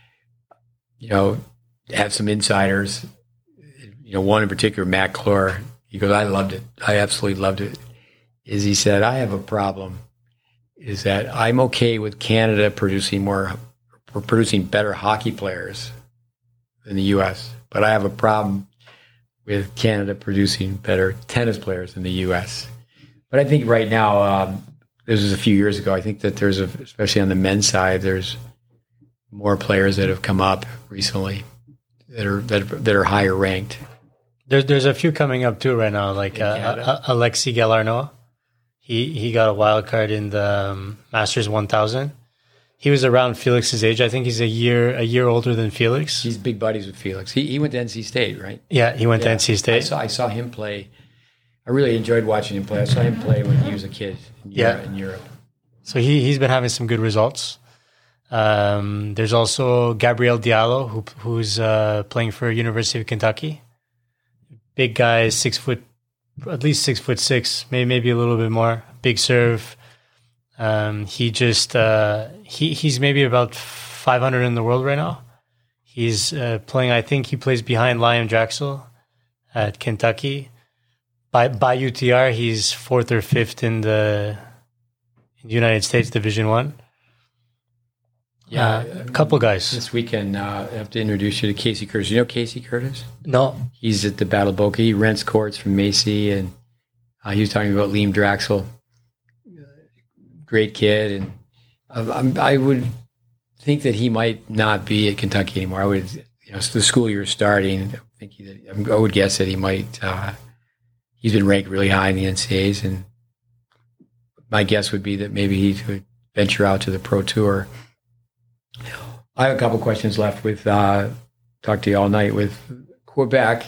you know, have some insiders. You know, one in particular, Matt Clore. He goes, "I loved it. I absolutely loved it." Is he said, "I have a problem. Is that I'm okay with Canada producing more, producing better hockey players than the U S, but I have a problem with Canada producing better tennis players than the U S." But I think right now, um, this was a few years ago. I think that there's a, especially on the men's side, there's more players that have come up recently that are that are, that are higher ranked. There's there's a few coming up too right now, like uh, uh, Alexis Galarneau. He he got a wild card in the um, Masters one thousand. He was around Felix's age. I think he's a year a year older than Felix. He's big buddies with Felix. He he went to N C State, right? Yeah, he went yeah. to N C State. I saw I saw him play. I really enjoyed watching him play. I saw him play when he was a kid in yeah. Europe, in Europe. So he he's been having some good results. Um, there's also Gabriel Diallo, who who's uh, playing for University of Kentucky. Big guy, six foot, at least six foot six, maybe maybe a little bit more. Big serve. Um, he just uh, he he's maybe about five hundred in the world right now. He's uh, playing. I think he plays behind Liam Draxel at Kentucky. By by U T R, he's fourth or fifth in the, in the United States Division One. Yeah, uh, a couple guys. This weekend, uh, I have to introduce you to Casey Curtis. You know Casey Curtis? No. He's at the Battle of Boca. He rents courts from Macy, and uh, he was talking about Liam Draxel. Great kid, and I, I would think that he might not be at Kentucky anymore. I would, you know, the school year starting. I think he, I would guess that he might. Uh, he's been ranked really high in the N C A As, and my guess would be that maybe he would venture out to the Pro Tour. I have a couple questions left with uh, talk to you all night with Quebec.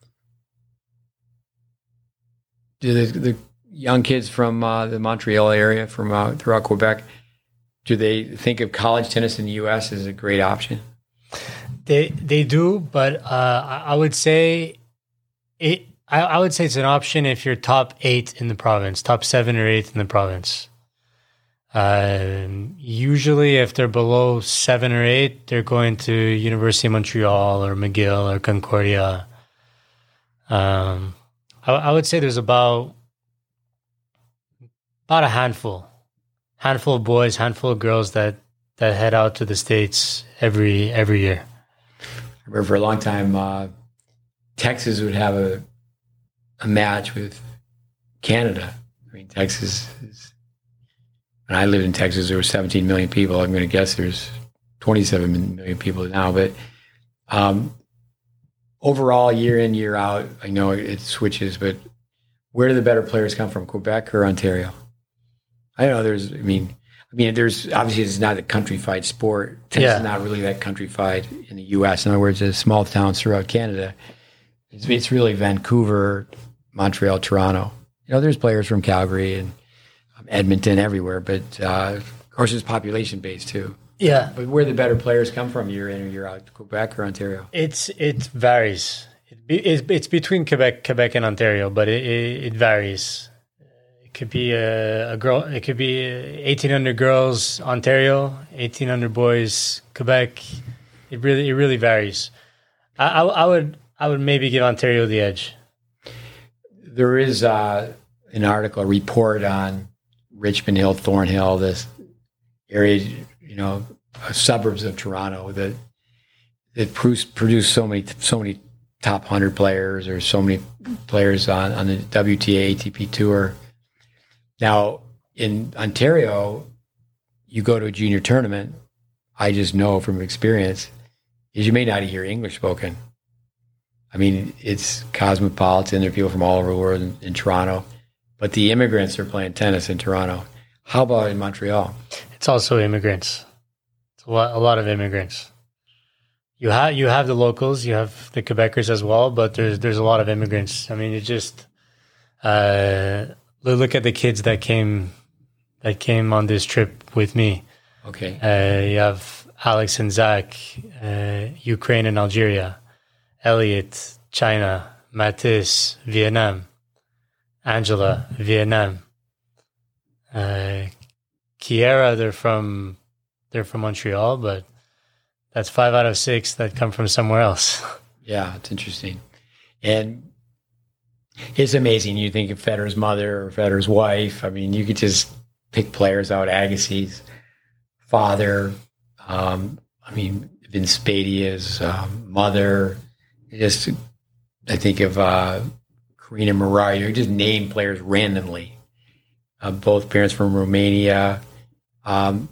Do the, the young kids from uh, the Montreal area, from uh, throughout Quebec, do they think of college tennis in the U S as a great option? They they do, but uh, I would say it. I, I would say it's an option if you're top eight in the province, top seven or eight in the province. Um, usually, if they're below seven or eight, they're going to University of Montreal or McGill or Concordia. Um, I, I would say there's about about a handful, handful of boys, handful of girls that, that head out to the States every every year. I remember for a long time, uh, Texas would have a a match with Canada. I mean, Texas is. When I lived in Texas, there were seventeen million people. I'm going to guess there's twenty-seven million people now, but um, overall, year in, year out, I know it switches, but where do the better players come from, Quebec or Ontario? I don't know. There's, I mean, I mean, there's obviously it's not a countrified sport. Tennis Yeah. is not really that countrified in the U S. In other words, it's small towns throughout Canada. It's, it's really Vancouver, Montreal, Toronto. You know, there's players from Calgary and um, Edmonton, everywhere, but uh, of course, it's population based too. Yeah, But where the better players come from year in or year out, Quebec or Ontario? it's it varies. It be, it's, it's between Quebec, Quebec and Ontario, but it, it, it varies. It could be a, a girl. It could be eighteen hundred girls, Ontario, eighteen hundred boys, Quebec. It really, it really varies. I, I, I would, I would maybe give Ontario the edge. There is uh, an article, a report on Richmond Hill, Thornhill, this area, you know, suburbs of Toronto that that produce, produce so many so many top one hundred players or so many players on, on the W T A A T P tour. Now, in Ontario, you go to a junior tournament, I just know from experience, is you may not hear English spoken. I mean, it's cosmopolitan. There are people from all over the world in, in Toronto, but the immigrants are playing tennis in Toronto. How about in Montreal? It's also immigrants. It's a lot, a lot of immigrants. You have you have the locals, you have the Quebecers as well, but there's there's a lot of immigrants. I mean, it just uh, look at the kids that came that came on this trip with me. Okay. Uh, you have Alex and Zach, uh, Ukraine and Algeria, Elliot, China, Mathis, Vietnam, Angela, Vietnam, uh, Kiera. They're from they're from Montreal, but that's five out of six that come from somewhere else. Yeah, it's interesting. And it's amazing. You think of Federer's mother or Federer's wife. I mean, you could just pick players out. Agassi's father. Um, I mean, Vince Spadia's um, mother. Just, I think of uh, Karina Murray. You just name players randomly. Uh, both parents from Romania. Um,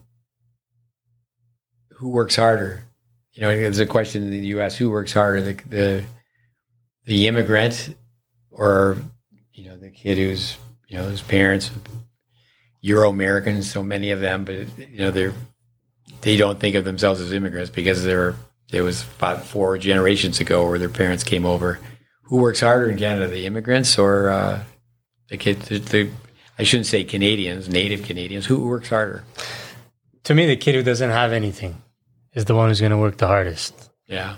who works harder? You know, there's a question in the U S: who works harder, the the the immigrant, or you know, the kid who's you know whose parents Euro Americans, so many of them, but you know they're they don't think of themselves as immigrants because they're it was five, four generations ago where their parents came over. Who works harder in Canada, the immigrants or uh, the kid? The, the I shouldn't say Canadians, native Canadians. Who works harder? To me, the kid who doesn't have anything is the one who's going to work the hardest. Yeah.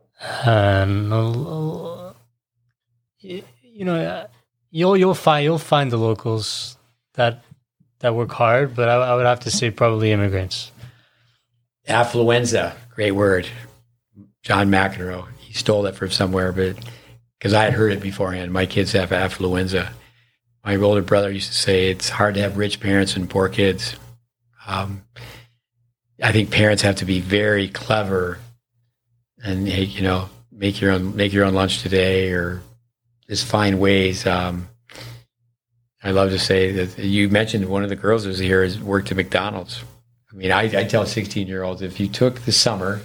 And uh, you know, you'll you'll find you'll find the locals that that work hard, but I, I would have to say probably immigrants. Affluenza, great word. John McEnroe, he stole it from somewhere, but because I had heard it beforehand. My kids have affluenza. My older brother used to say it's hard to have rich parents and poor kids. Um, I think parents have to be very clever and, hey, you know, make your own make your own lunch today, or just find ways. Um, I love to say that you mentioned one of the girls who's here has worked at McDonald's. I mean, I, I tell sixteen-year-olds, if you took the summer,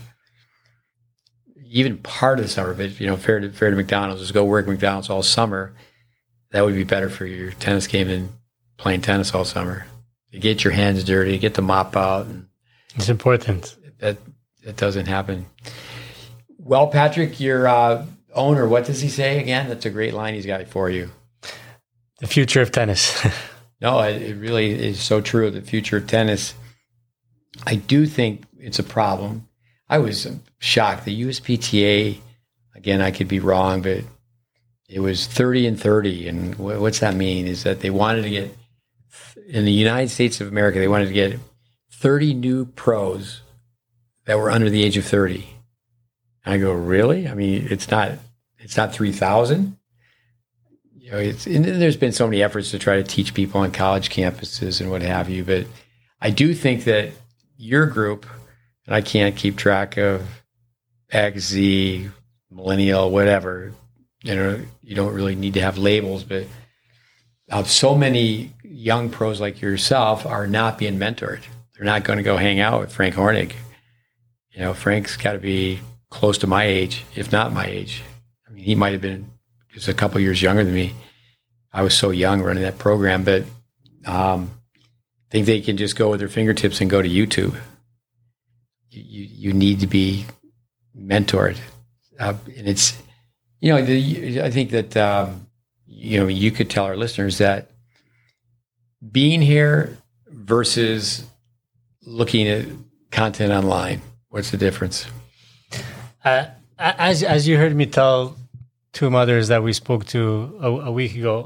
even part of the summer, but, you know, fair to, fair to McDonald's, just go work at McDonald's all summer, that would be better for your tennis game than playing tennis all summer. You get your hands dirty, get the mop out. And it's important. That that doesn't happen. Well, Patrick, your uh, owner, what does he say again? That's a great line he's got for you. The future of tennis. No, it, it really is so true. The future of tennis. I do think it's a problem. I was shocked. The U S P T A, again, I could be wrong, but it was thirty and thirty. And what's that mean? Is that they wanted to get, in the United States of America, they wanted to get thirty new pros that were under the age of thirty. And I go, really? I mean, it's not, it's not three thousand. You know, it's, and there's been so many efforts to try to teach people on college campuses and what have you. But I do think that your group, and I can't keep track of X, Z, millennial, whatever, you know, you don't really need to have labels, but uh, so many young pros like yourself are not being mentored. They're not going to go hang out with Frank Hornig. You know, Frank's got to be close to my age, if not my age. I mean, he might have been just a couple years younger than me. I was so young running that program, but um, I think they can just go with their fingertips and go to YouTube. You, you, you need to be mentored. Uh, and it's, you know, the, I think that, um, you know, you could tell our listeners that being here versus looking at content online, what's the difference? Uh, as as you heard me tell two mothers that we spoke to a, a week ago,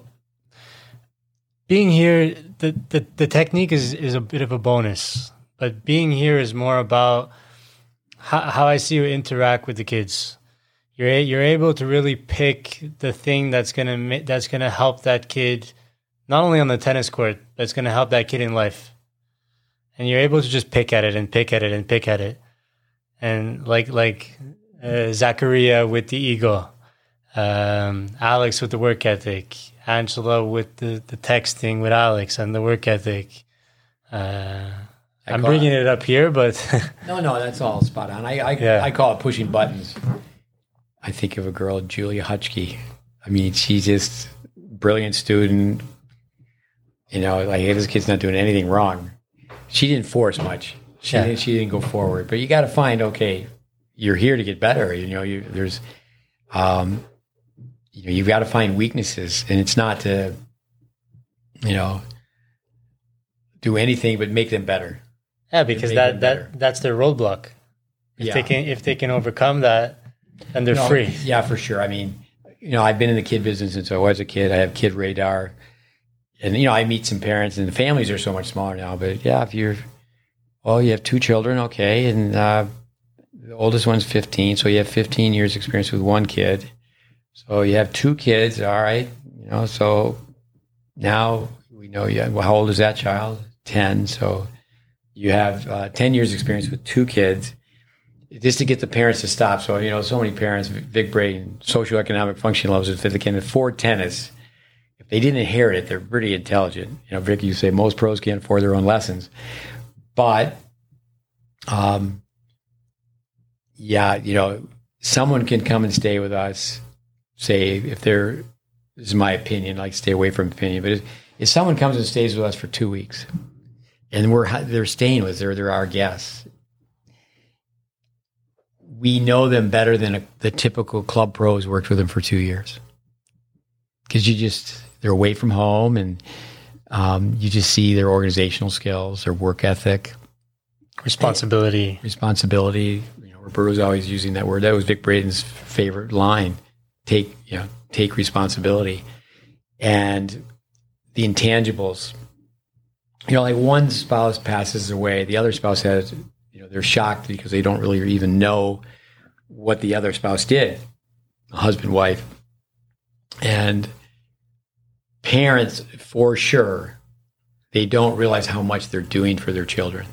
being here, the, the, the technique is, is a bit of a bonus, but being here is more about how, how I see you interact with the kids. You're a, you're able to really pick the thing that's gonna that's gonna help that kid, not only on the tennis court, but it's gonna help that kid in life. And you're able to just pick at it and pick at it and pick at it, and like like uh, Zachariah with the ego, um, Alex with the work ethic, Angela with the, the texting with Alex and the work ethic. Uh, I'm bringing it, it up here, but no, no, that's all spot on. I I, yeah. I call it pushing buttons. I think of a girl, Julia Hutchke. I mean, she's just brilliant student. You know, like this kid's not doing anything wrong. She didn't force much. She yeah. didn't, she didn't go forward. But you got to find, okay, you're here to get better. You know, you there's, um, you know, you've got to find weaknesses, and it's not to, you know, do anything but make them better. Yeah, because that that that's their roadblock. If yeah. they can if they can overcome that, then they're no, free. Yeah, for sure. I mean, you know, I've been in the kid business since I was a kid. I have Kid Radar. And, you know, I meet some parents, and the families are so much smaller now. But, yeah, if you're, well, you have two children, okay, and uh, the oldest one's fifteen, so you have fifteen years experience with one kid. So you have two kids, all right, you know, so now we know, yeah, well, how old is that child? ten, so you have uh, ten years experience with two kids. Just to get the parents to stop. So, you know, so many parents, Vic Braden, socioeconomic function levels, if they can afford tennis, if they didn't inherit it, they're pretty intelligent. You know, Vic, you say most pros can't afford their own lessons. But, um, yeah, you know, someone can come and stay with us, say, if they're, this is my opinion, like stay away from opinion, but if, if someone comes and stays with us for two weeks, and we're they're staying with us, they're, they're our guests, we know them better than a, the typical club pros worked with them for two years. Because you just, they're away from home, and um, you just see their organizational skills, their work ethic. Responsibility. Responsibility. You know, Roberto's always using that word. That was Vic Braden's favorite line. Take, you know, take responsibility. And the intangibles. You know, like one spouse passes away, the other spouse has, you know, they're shocked because they don't really even know what the other spouse did, husband, wife. And parents, for sure, they don't realize how much they're doing for their children.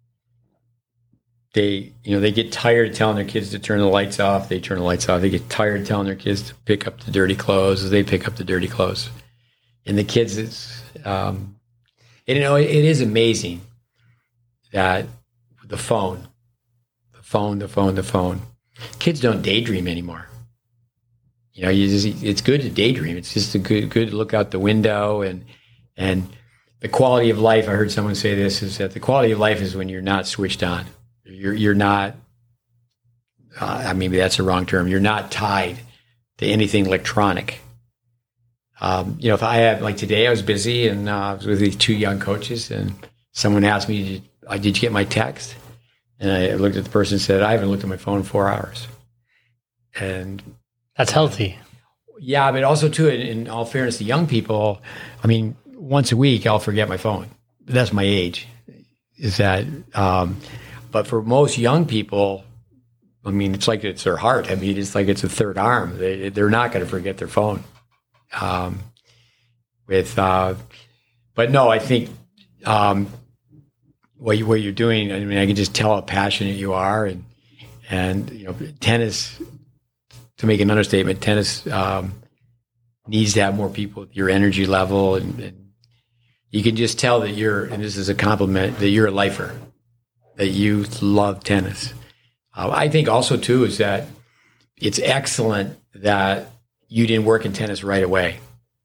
They, you know, they get tired of telling their kids to turn the lights off. They turn the lights off. They get tired of telling their kids to pick up the dirty clothes. They pick up the dirty clothes. And the kids, it's, um, and, you know, it, it is amazing that the phone, the phone, the phone, the phone. Kids don't daydream anymore. You know, you just, it's good to daydream. It's just a good, good to look out the window, and and the quality of life. I heard someone say this, is that the quality of life is when you're not switched on. You're you're not. Uh, I mean, that's a wrong term. You're not tied to anything electronic. Um, you know, if I have, like today, I was busy, and uh, I was with these two young coaches, and someone asked me, "Did, did you get my text?" And I looked at the person and said, "I haven't looked at my phone in four hours." And that's healthy. Yeah, but also, too, in, in all fairness to young people, I mean, once a week, I'll forget my phone. That's my age. Is that, um, but for most young people, I mean, it's like it's their heart. I mean, it's like it's a third arm. They, they're not going to forget their phone. Um, with, uh, but no, I think um, what you what you're doing. I mean, I can just tell how passionate you are, and and you know, tennis. To make an understatement, tennis um, needs to have more people with your energy level, and, and you can just tell that you're, and this is a compliment, that you're a lifer, that you love tennis. Uh, I think also too is that it's excellent that you didn't work in tennis right away.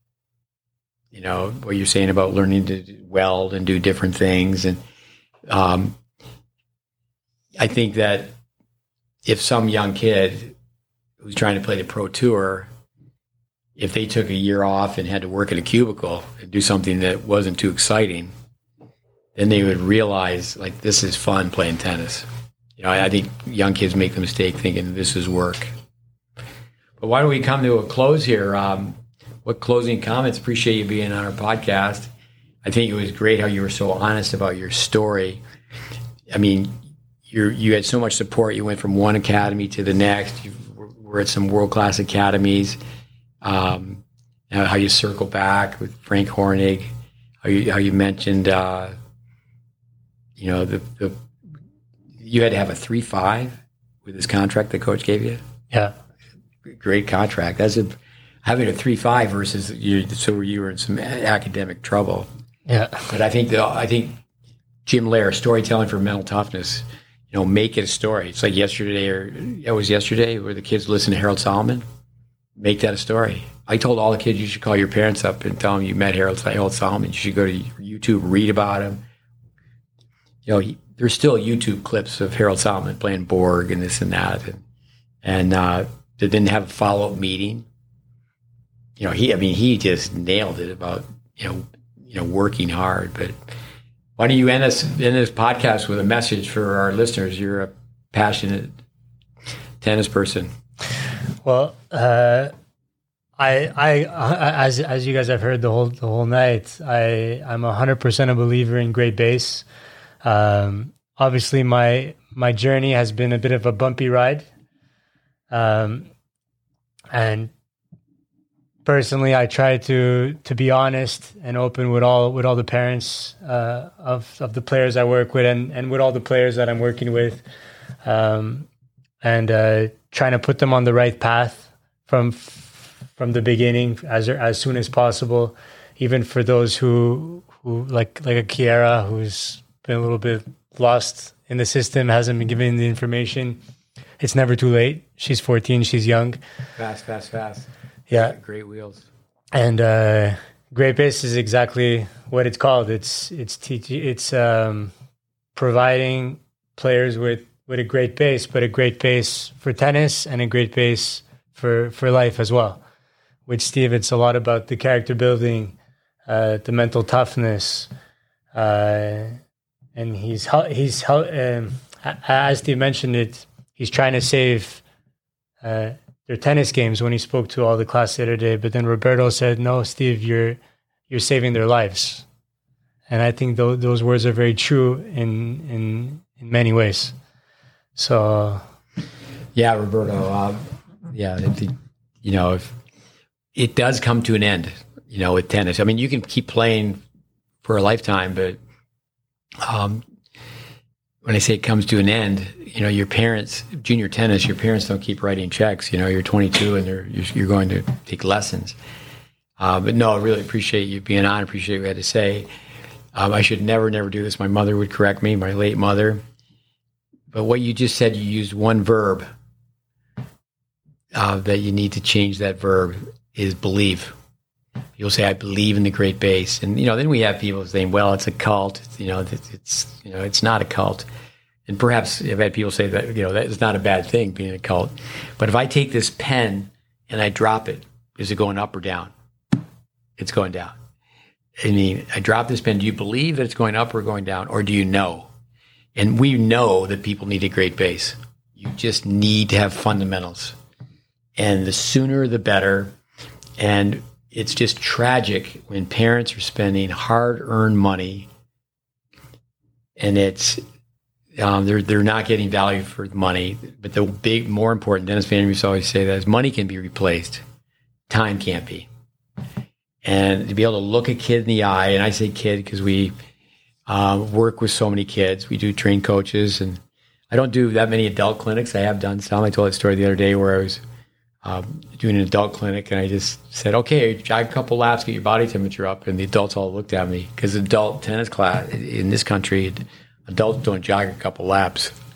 You know, what you're saying about learning to weld and do different things. And um, I think that if some young kid who's trying to play the pro tour, if they took a year off and had to work in a cubicle and do something that wasn't too exciting, then they would realize, like, this is fun playing tennis. You know, I, I think young kids make the mistake thinking this is work. But why don't we come to a close here? Um, what closing comments? Appreciate you being on our podcast. I think it was great how you were so honest about your story. I mean, you you had so much support. You went from one academy to the next. You were at some world-class academies. Um, how you circle back with Frank Hornig. How you how you mentioned, uh, you know, the, the you had to have a three five with this contract the coach gave you. Yeah. Great contract. That's a, having a three five versus you. So you were in some academic trouble. Yeah. But I think the I think Jim Lair, storytelling for mental toughness. You know, make it a story. It's like yesterday, or it was yesterday, where the kids listened to Harold Solomon. Make that a story. I told all the kids you should call your parents up and tell them you met Harold, Harold Solomon. You should go to YouTube, read about him. You know, he, there's still YouTube clips of Harold Solomon playing Borg and this and that, and and uh, they didn't have a follow up meeting. You know, he I mean he just nailed it about you know you know working hard. But why don't you end us end this podcast with a message for our listeners? You're a passionate tennis person. Well, uh, I, I, I, as as you guys have heard the whole the whole night, I I'm a hundred percent a believer in great base. Um, obviously, my my journey has been a bit of a bumpy ride, um, and personally, I try to to be honest and open with all with all the parents uh, of of the players I work with, and and with all the players that I'm working with, um, and uh, trying to put them on the right path from from the beginning as as soon as possible. Even for those who who like like a Kiera who's been a little bit lost in the system, hasn't been given the information. It's never too late. She's fourteen. She's young. Fast, fast, fast. Yeah, great wheels. And uh, great base is exactly what it's called. It's it's teaching. It's um, providing players with, with a great base, but a great base for tennis and a great base for for life as well. With Steve, it's a lot about the character building, uh, the mental toughness, uh, and he's he's um, as Steve mentioned it. He's trying to save. Uh, their tennis games when he spoke to all the class the other day, but then Roberto said, "No, Steve, you're you're saving their lives," and I think th- those words are very true in in in many ways. So, yeah, Roberto, um, yeah, the, you know, if it does come to an end, you know, with tennis. I mean, you can keep playing for a lifetime, but um, when I say it comes to an end, you know, your parents, junior tennis, your parents don't keep writing checks. You know, you're twenty-two and you're, you're going to take lessons. Uh, but no, I really appreciate you being on. I appreciate what you had to say. Um, I should never, never do this. My mother would correct me, my late mother. But what you just said, you used one verb uh, that you need to change that verb is believe. You'll say, I believe in the great base. And, you know, then we have people saying, well, it's a cult. It's, you know, it's, it's, you know, it's not a cult. And perhaps I've had people say that, you know, that is not a bad thing, being a cult. But if I take this pen and I drop it, is it going up or down? It's going down. I mean, I drop this pen. Do you believe that it's going up or going down? Or do you know? And we know that people need a great base. You just need to have fundamentals. And the sooner, the better. And it's just tragic when parents are spending hard-earned money and it's um, they're they're not getting value for the money. But the big, more important, Dennis Van Der Meers always say that is money can be replaced, time can't be. And to be able to look a kid in the eye, and I say kid because we uh, work with so many kids. We do train coaches, and I don't do that many adult clinics. I have done some. I told that story the other day where I was um, doing an adult clinic, and I just said, okay, jog a couple laps, get your body temperature up. And the adults all looked at me because adult tennis class in this country, adults don't jog a couple laps.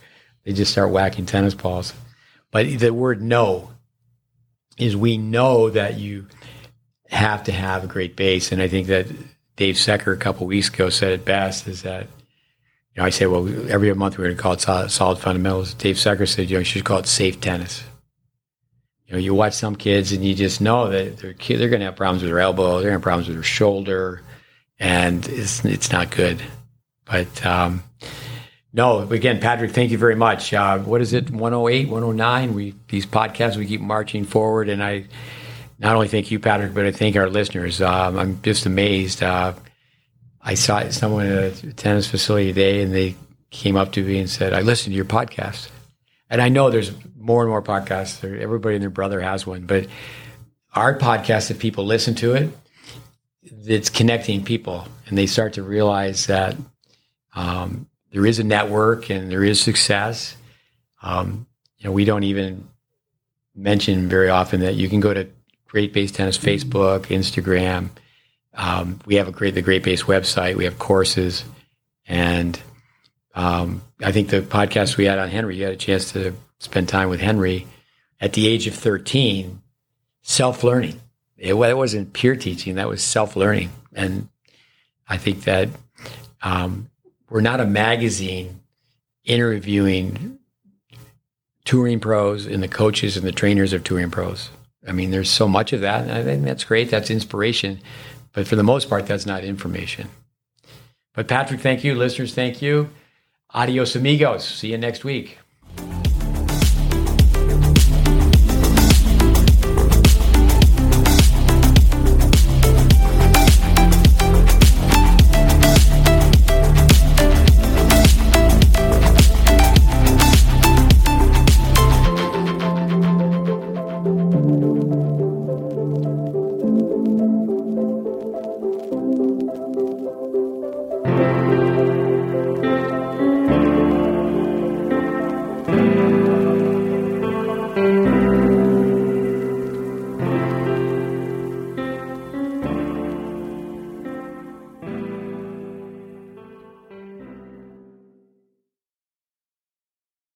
They just start whacking tennis balls. But the word know is we know that you have to have a great base. And I think that Dave Secker a couple of weeks ago said it best is that, you know, I say, well, every month we're going to call it solid, solid fundamentals. Dave Secker said, you know, you should call it safe tennis. You know, you watch some kids and you just know that they're, they're going to have problems with their elbow, they're going to have problems with their shoulder, and it's it's not good. But um, no, again, Patrick, thank you very much. Uh, what is it, one oh eight, one oh nine? We these podcasts, we keep marching forward, and I not only thank you, Patrick, but I thank our listeners. Um, I'm just amazed. Uh, I saw someone at a tennis facility today, and they came up to me and said, I listened to your podcast. And I know there's more and more podcasts. Everybody and their brother has one. But our podcast, if people listen to it, it's connecting people. And they start to realize that um, there is a network and there is success. Um, you know, we don't even mention very often that you can go to Great Base Tennis Facebook, Instagram. Um, we have a great the Great Base website. We have courses. And Um, I think the podcast we had on Henry, you had a chance to spend time with Henry at the age of thirteen, self-learning. It, it wasn't peer teaching, that was self-learning. And I think that um, we're not a magazine interviewing touring pros and the coaches and the trainers of touring pros. I mean, there's so much of that. And I think that's great. That's inspiration. But for the most part, that's not information. But Patrick, thank you. Listeners, thank you. Adios, amigos. See you next week.